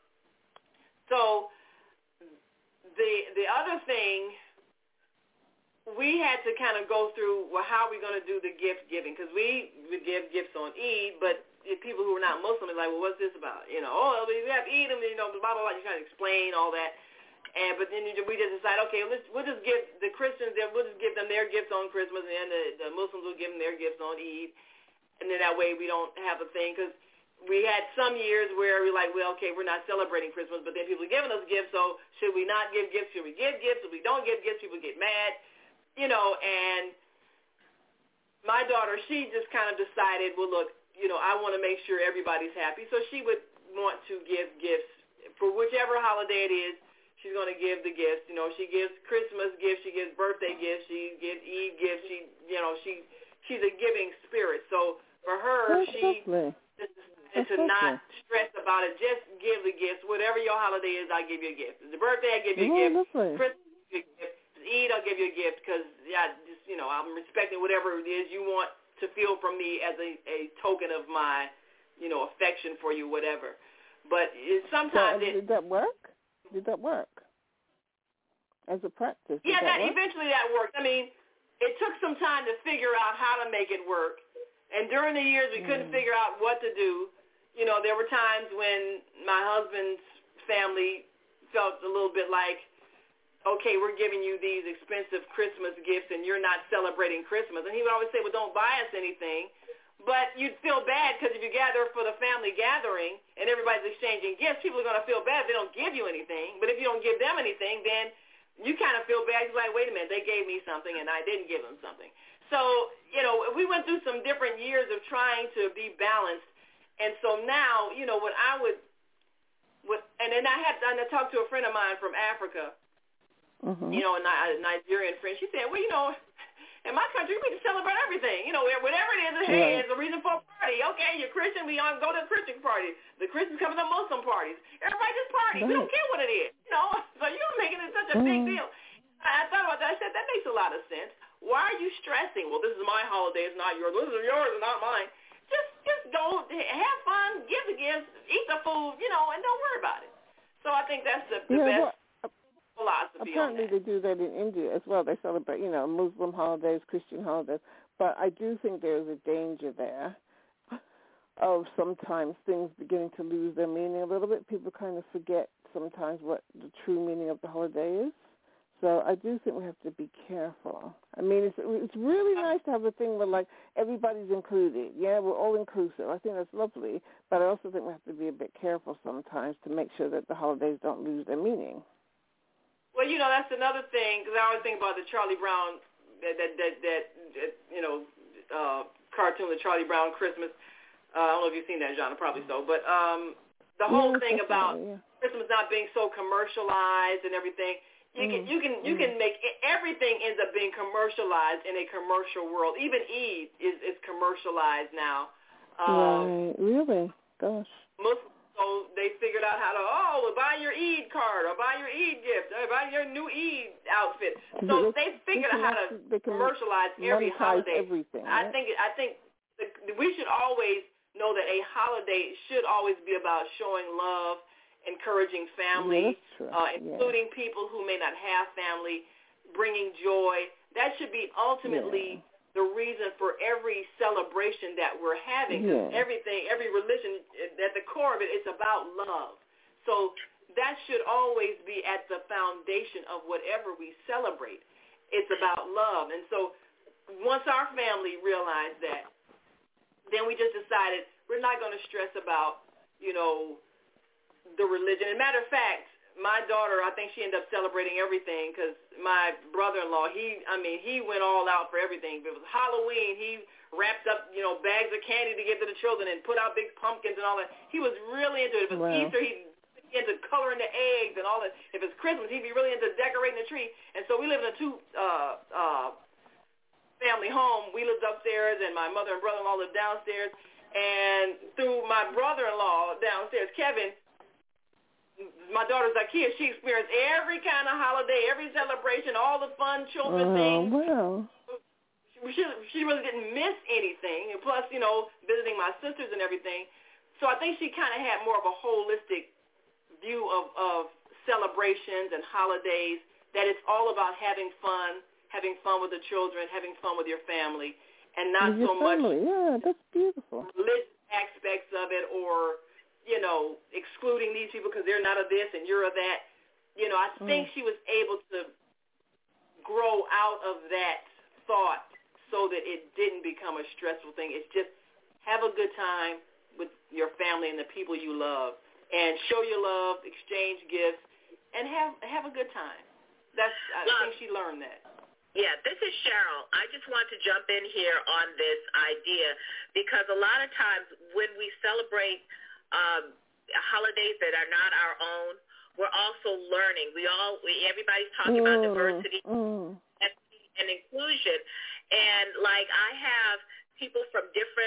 so the the other thing, we had to kind of go through, well, how are we going to do the gift giving? Because we would give gifts on Eid, but if people who are not Muslim are like, well, what's this about? You know, oh, we have Eid, and, you know, blah, blah, blah. You kind of explain all that. And But then you, we just decide, okay, let's, we'll just give the Christians, we'll just give them their gifts on Christmas, and then the, the Muslims will give them their gifts on Eid. And then that way we don't have a thing, because we had some years where we're like, well, okay, we're not celebrating Christmas, but then people are giving us gifts, so should we not give gifts? Should we give gifts? If we don't give gifts, people get mad. You know, and my daughter, she just kind of decided, well, look, you know, I want to make sure everybody's happy. So she would want to give gifts for whichever holiday it is. She's going to give the gifts. You know, she gives Christmas gifts. She gives birthday gifts. She gives Eid gifts. She, you know, she she's a giving spirit. So for her, That's she lovely. decided to not stress about it. Just give the gifts. Whatever your holiday is, I'll give you a gift. It's a birthday, I give you a Yeah, gift. lovely. Christmas, I'll give you a gift. Eid, I'll give you a gift because, yeah, just, you know, I'm respecting whatever it is you want to feel from me as a, a token of my, you know, affection for you, whatever. But it, sometimes so, it... Did that work? Did that work? As a practice? Yeah, that, that eventually that worked. I mean, it took some time to figure out how to make it work. And during the years, we mm. couldn't figure out what to do. You know, there were times when my husband's family felt a little bit like, okay, we're giving you these expensive Christmas gifts and you're not celebrating Christmas. And he would always say, well, don't buy us anything. But you'd feel bad because if you gather for the family gathering and everybody's exchanging gifts, people are going to feel bad if they don't give you anything. But if you don't give them anything, then you kind of feel bad. You're like, wait a minute, they gave me something and I didn't give them something. So, you know, we went through some different years of trying to be balanced. And so now, you know, what I would, what, and then I had, and I talked to a friend of mine from Africa, mm-hmm. you know, a Nigerian friend. She said, well, you know, in my country, we can celebrate everything. You know, whatever it is, hey, right. It's a reason for a party. Okay, you're Christian, we on go to a Christian party. The Christians come to Muslim parties. Everybody just party. Right. We don't care what it is. You know, so you're making it such a mm-hmm. big deal. I, I thought about that. I said, that makes a lot of sense. Why are you stressing? Well, this is my holiday. It's not yours. This is yours and not mine. Just just go, have fun, give the gifts, eat the food, you know, and don't worry about it. So I think that's the, the yeah, best well, philosophy apparently on that. They do that in India as well. They celebrate, you know, Muslim holidays, Christian holidays. But I do think there is a danger there of sometimes things beginning to lose their meaning a little bit. People kind of forget sometimes what the true meaning of the holiday is. So I do think we have to be careful. I mean, it's it's really nice to have a thing where, like, everybody's included. Yeah, we're all inclusive. I think that's lovely. But I also think we have to be a bit careful sometimes to make sure that the holidays don't lose their meaning. Well, you know, that's another thing, because I always think about the Charlie Brown, that, that, that, that, that you know, uh, cartoon, the Charlie Brown Christmas. Uh, I don't know if you've seen that, genre, probably so. But um, the whole yeah, thing about yeah. Christmas not being so commercialized and everything, You can you can you can make everything ends up being commercialized in a commercial world. Even Eid is is commercialized now. Um, right, really? Gosh. Muslims, so they figured out how to oh buy your Eid card or buy your Eid gift or buy your new Eid outfit. So they, they figured they out how to commercialize every holiday. Everything, I right? think I think the, we should always know that a holiday should always be about showing love, encouraging family, yeah, uh, including yeah. people who may not have family, bringing joy. That should be ultimately yeah. the reason for every celebration that we're having. Because yeah. everything, every religion, at the core of it, it's about love. So that should always be at the foundation of whatever we celebrate. It's about love. And so once our family realized that, then we just decided we're not going to stress about, you know, the religion. As a matter of fact, my daughter, I think she ended up celebrating everything because my brother-in-law, he, I mean, he went all out for everything. If it was Halloween, he wrapped up, you know, bags of candy to give to the children and put out big pumpkins and all that. He was really into it. If it was wow. Easter, he'd be into coloring the eggs and all that. If it's Christmas, he'd be really into decorating the tree. And so we live in a two uh, uh, family home. We lived upstairs, and my mother and brother-in-law lived downstairs. And through my brother-in-law downstairs, Kevin, my daughter's IKEA, she experienced every kind of holiday, every celebration, all the fun children oh, things. Wow. She, she really didn't miss anything. And plus, you know, visiting my sisters and everything. So I think she kind of had more of a holistic view of, of celebrations and holidays, that it's all about having fun, having fun with the children, having fun with your family, and not with so your family. much yeah, that's beautiful. religious aspects of it, or you know, excluding these people because they're not of this and you're of that. You know, I think mm. she was able to grow out of that thought so that it didn't become a stressful thing. It's just have a good time with your family and the people you love, and show your love, exchange gifts, and have have a good time. That's I well, think she learned that. Yeah, this is Cheryl. I just want to jump in here on this idea because a lot of times when we celebrate Um, holidays that are not our own, we're also learning. We all, we, everybody's talking mm, about diversity mm. and inclusion. And, like, I have people from different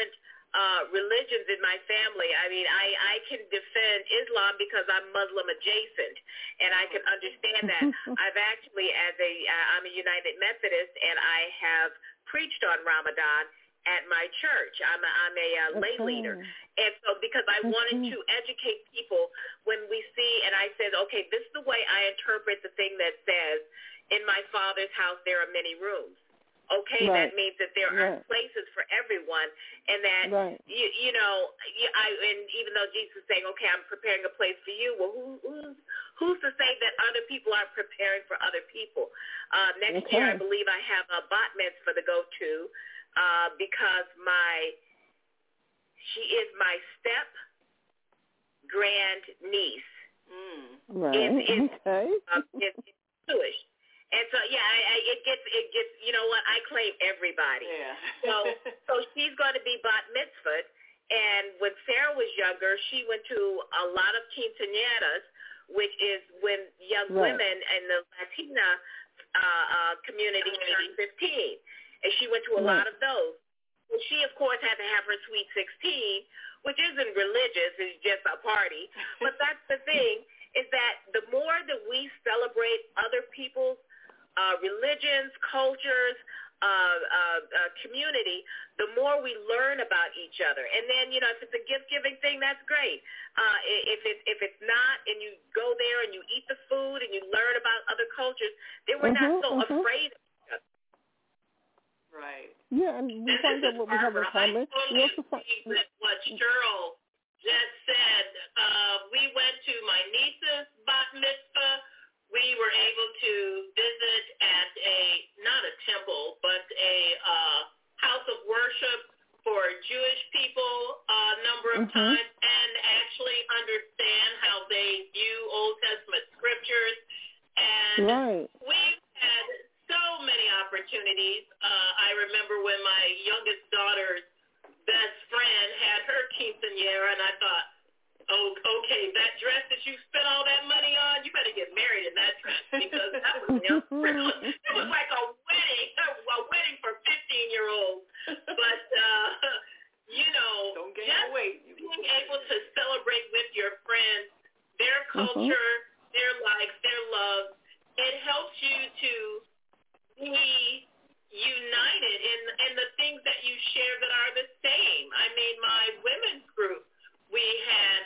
uh, religions in my family. I mean, I, I can defend Islam because I'm Muslim adjacent, and I can understand that. I've actually, as a, uh, I'm a United Methodist, and I have preached on Ramadan at my church. I'm a, I'm a uh, lay okay. leader. And so because I okay. wanted to educate people when we see, and I said, okay, this is the way I interpret the thing that says, in my Father's house there are many rooms. Okay, right. that means that there right. are places for everyone, and that, right. you, you know, I, and even though Jesus is saying, okay, I'm preparing a place for you, well, who, who's, who's to say that other people aren't preparing for other people? Uh, next okay. year, I believe I have a bat mitzvah to go to, Uh, because my, she is my step grand niece. Mm. Right. It's, it's, okay. uh, it's, it's Jewish, and so yeah, I, I, it gets, it gets. You know what? I claim everybody. Yeah. so, so she's going to be bat mitzvahed, and when Sarah was younger, she went to a lot of quinceañeras, which is when young right. women in the Latina uh, uh, community turn fifteen. And she went to a right. lot of those. Well, she, of course, had to have her Sweet sixteen, which isn't religious. It's just a party. But that's the thing, is that the more that we celebrate other people's uh, religions, cultures, uh, uh, uh, community, the more we learn about each other. And then, you know, if it's a gift-giving thing, that's great. Uh, if, it, if it's not, and you go there and you eat the food and you learn about other cultures, then we're mm-hmm, not so mm-hmm. afraid of Right. Yeah, and we and find out what we have in common. I We also find with what Cheryl just said. Uh, we went to my niece's bat mitzvah. We were able to visit at a, not a temple, but a uh, house of worship for Jewish people a number of mm-hmm. times, and actually understand how they view Old Testament scriptures. And right. we've had so many opportunities. Uh, I remember when my youngest daughter's best friend had her quinceañera, and I thought, oh, okay, that dress that you spent all that money on, you better get married in that dress, because that was, you know, it was like a wedding, a wedding for fifteen-year-olds. But, uh, you know, Don't gain just weight. being able to celebrate with your friends, their culture, mm-hmm. their likes, their loves, it helps you to be united in in the things that you share that are the same. I mean, my women's group, we had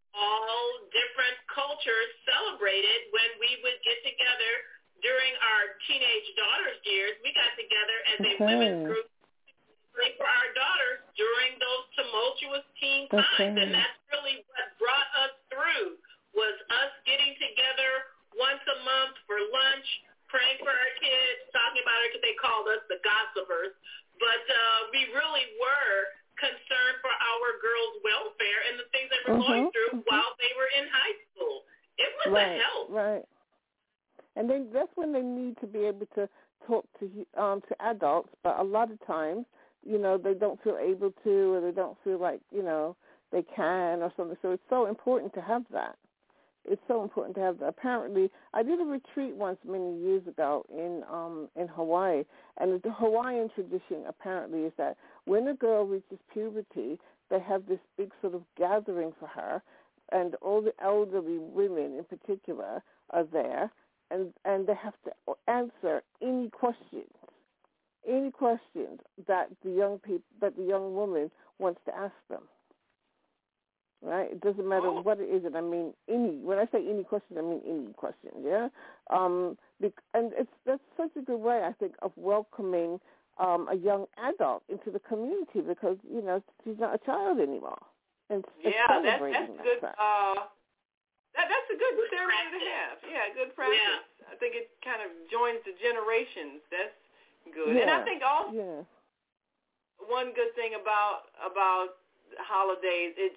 all different cultures celebrated when we would get together during our teenage daughters' years. We got together as a okay. women's group for our daughters during those tumultuous teen times, okay. and that's really what brought us through, was us getting together once a month for lunch, praying for our kids, talking about it because they called us the gossipers. But uh, we really were concerned for our girls' welfare and the things they were mm-hmm, going through mm-hmm. while they were in high school. It was right, a help. Right. And then that's when they need to be able to talk to um, to adults, but a lot of times, you know, they don't feel able to, or they don't feel like, you know, they can or something. So it's so important to have that. It's so important to have that. Apparently, I did a retreat once many years ago in um, in Hawaii, and the Hawaiian tradition apparently is that when a girl reaches puberty, they have this big sort of gathering for her, and all the elderly women in particular are there, and, and they have to answer any questions, any questions that the young people, that the young woman wants to ask them. Right? It doesn't matter oh. what it is, and I mean any. When I say any question, I mean any question. Yeah. Um. Bec- and it's that's such a good way, I think, of welcoming um, a young adult into the community, because you know she's not a child anymore. And yeah, that's that's that good. Fact. Uh, that that's a good ceremony to have. Yeah, good practice. Yeah. I think it kind of joins the generations. That's good. Yeah. And I think also yeah. one good thing about about holidays, it's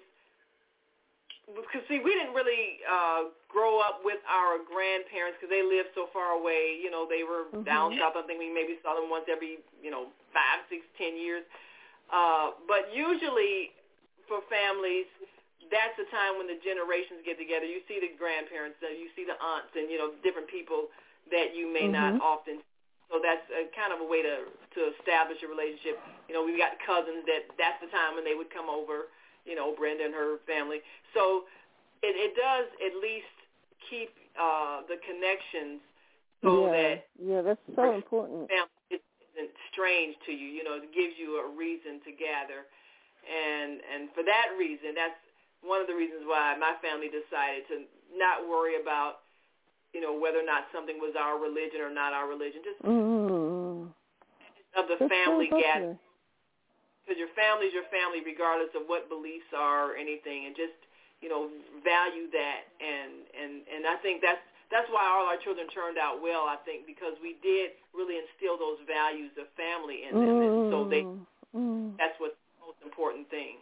because, see, we didn't really uh, grow up with our grandparents because they lived so far away. You know, they were mm-hmm. down south. I think we maybe saw them once every, you know, five, six, ten years. Uh, but usually for families, that's the time when the generations get together. You see the grandparents, uh, you see the aunts, and, you know, different people that you may mm-hmm. not often. So that's a kind of a way to to establish a relationship. You know, we've got cousins that that's the time when they would come over, you know, Brenda and her family. So it, it does at least keep uh, the connections so yeah, that yeah, that's so important. Family isn't strange to you. You know, it gives you a reason to gather. And and for that reason, that's one of the reasons why my family decided to not worry about, you know, whether or not something was our religion or not our religion. Just mm-hmm. of the that's family so gathering. Because your family is your family regardless of what beliefs are or anything. And just, you know, value that. And, and, and I think that's that's why all our children turned out well, I think, because we did really instill those values of family in them. Mm. And so they mm. that's what's the most important thing.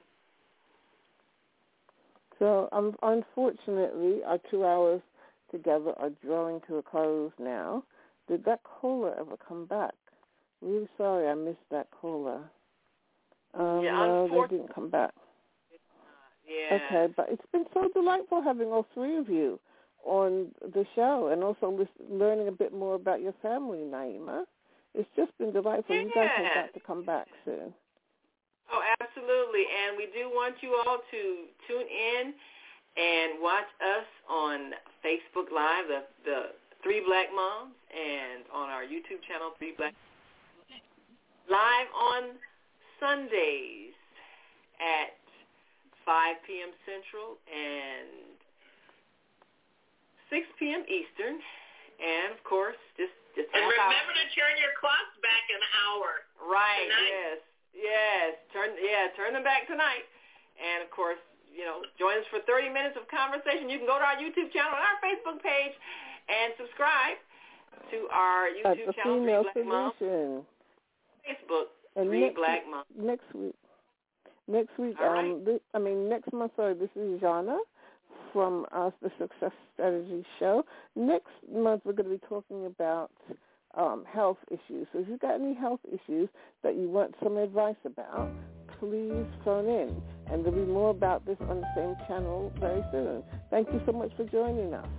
So, um, unfortunately, our two hours together are drawing to a close now. Did that caller ever come back? Really sorry I missed that caller. Um, yeah, no, they didn't come back. Yeah. Okay, but it's been so delightful having all three of you on the show and also listen, learning a bit more about your family, Naima. It's just been delightful. Yeah. You guys have got to come back soon. Oh, absolutely. And we do want you all to tune in and watch us on Facebook Live, the, the Three Black Moms, and on our YouTube channel, Three Black Live on Sundays at five p.m. Central and six p.m. Eastern. And, of course, just, just and remember hour. to turn your clocks back an hour. Right, tonight. yes. Yes, turn yeah, turn them back tonight. And, of course, you know, join us for thirty minutes of conversation. You can go to our YouTube channel and our Facebook page and subscribe to our YouTube At the channel, Female Three Black Solution. Moms. Facebook, and Three next Black week, Moms. Next week. Next week, All um, right. this, I mean, next month, sorry, this is Jana from us, the Success Strategy Show. Next month, we're going to be talking about um, health issues. So if you've got any health issues that you want some advice about, please phone in. And there'll be more about this on the same channel very soon. Thank you so much for joining us.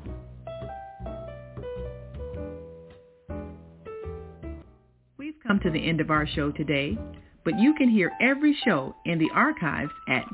We've come to the end of our show today, but you can hear every show in the archives at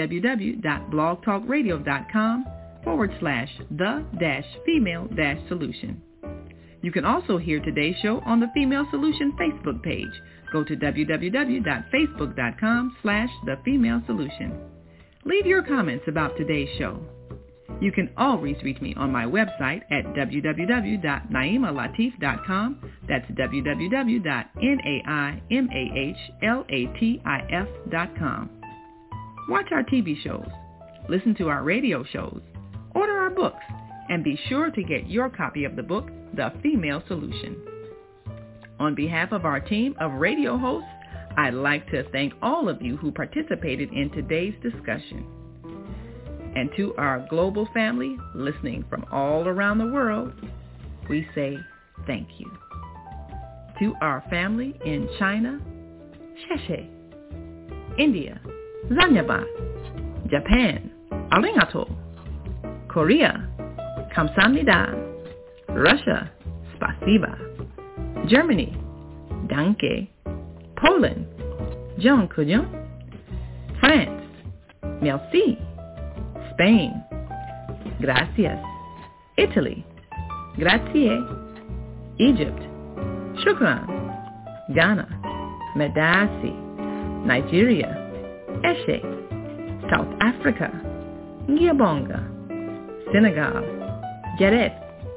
www.blogtalkradio.com forward slash the dash female dash solution. You can also hear today's show on the Female Solution Facebook page. Go to www.facebook.com slash the female solution. Leave your comments about today's show. You can always reach me on my website at w w w dot naima latif dot com. That's w w w dot naima latif dot com. Watch our T V shows, listen to our radio shows, order our books, and be sure to get your copy of the book, The Female Solution. On behalf of our team of radio hosts, I'd like to thank all of you who participated in today's discussion. And to our global family listening from all around the world, we say thank you. To our family in China, Sheshe, India, Zanyaba, Japan, Arigato, Korea, Kamsahamnida, Russia, Spasiba, Germany, Danke, Poland, Jean Couillon, France, Merci, Spain, Gracias, Italy, Grazie, Egypt, Shukran, Ghana, Medasi, Nigeria, Eshe, South Africa, Ngiyabonga, Senegal, Geret,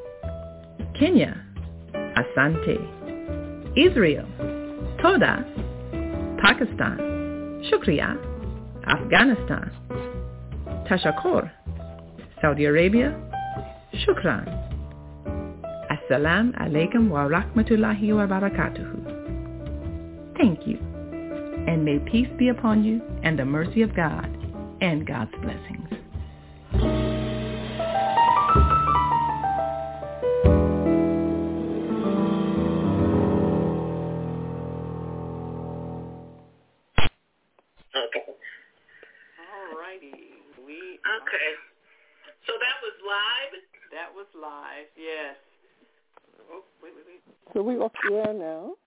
Kenya, Asante, Israel, Toda, Pakistan, Shukriya, Afghanistan, Tashakor, Saudi Arabia, Shukran. Assalamu alaikum wa rahmatullahi wa barakatuhu. Thank you, and may peace be upon you and the mercy of God and God's blessings. Okay. All righty. We Okay. So that was live? That was live, yes. Oh, wait, wait, wait. So we off the air now.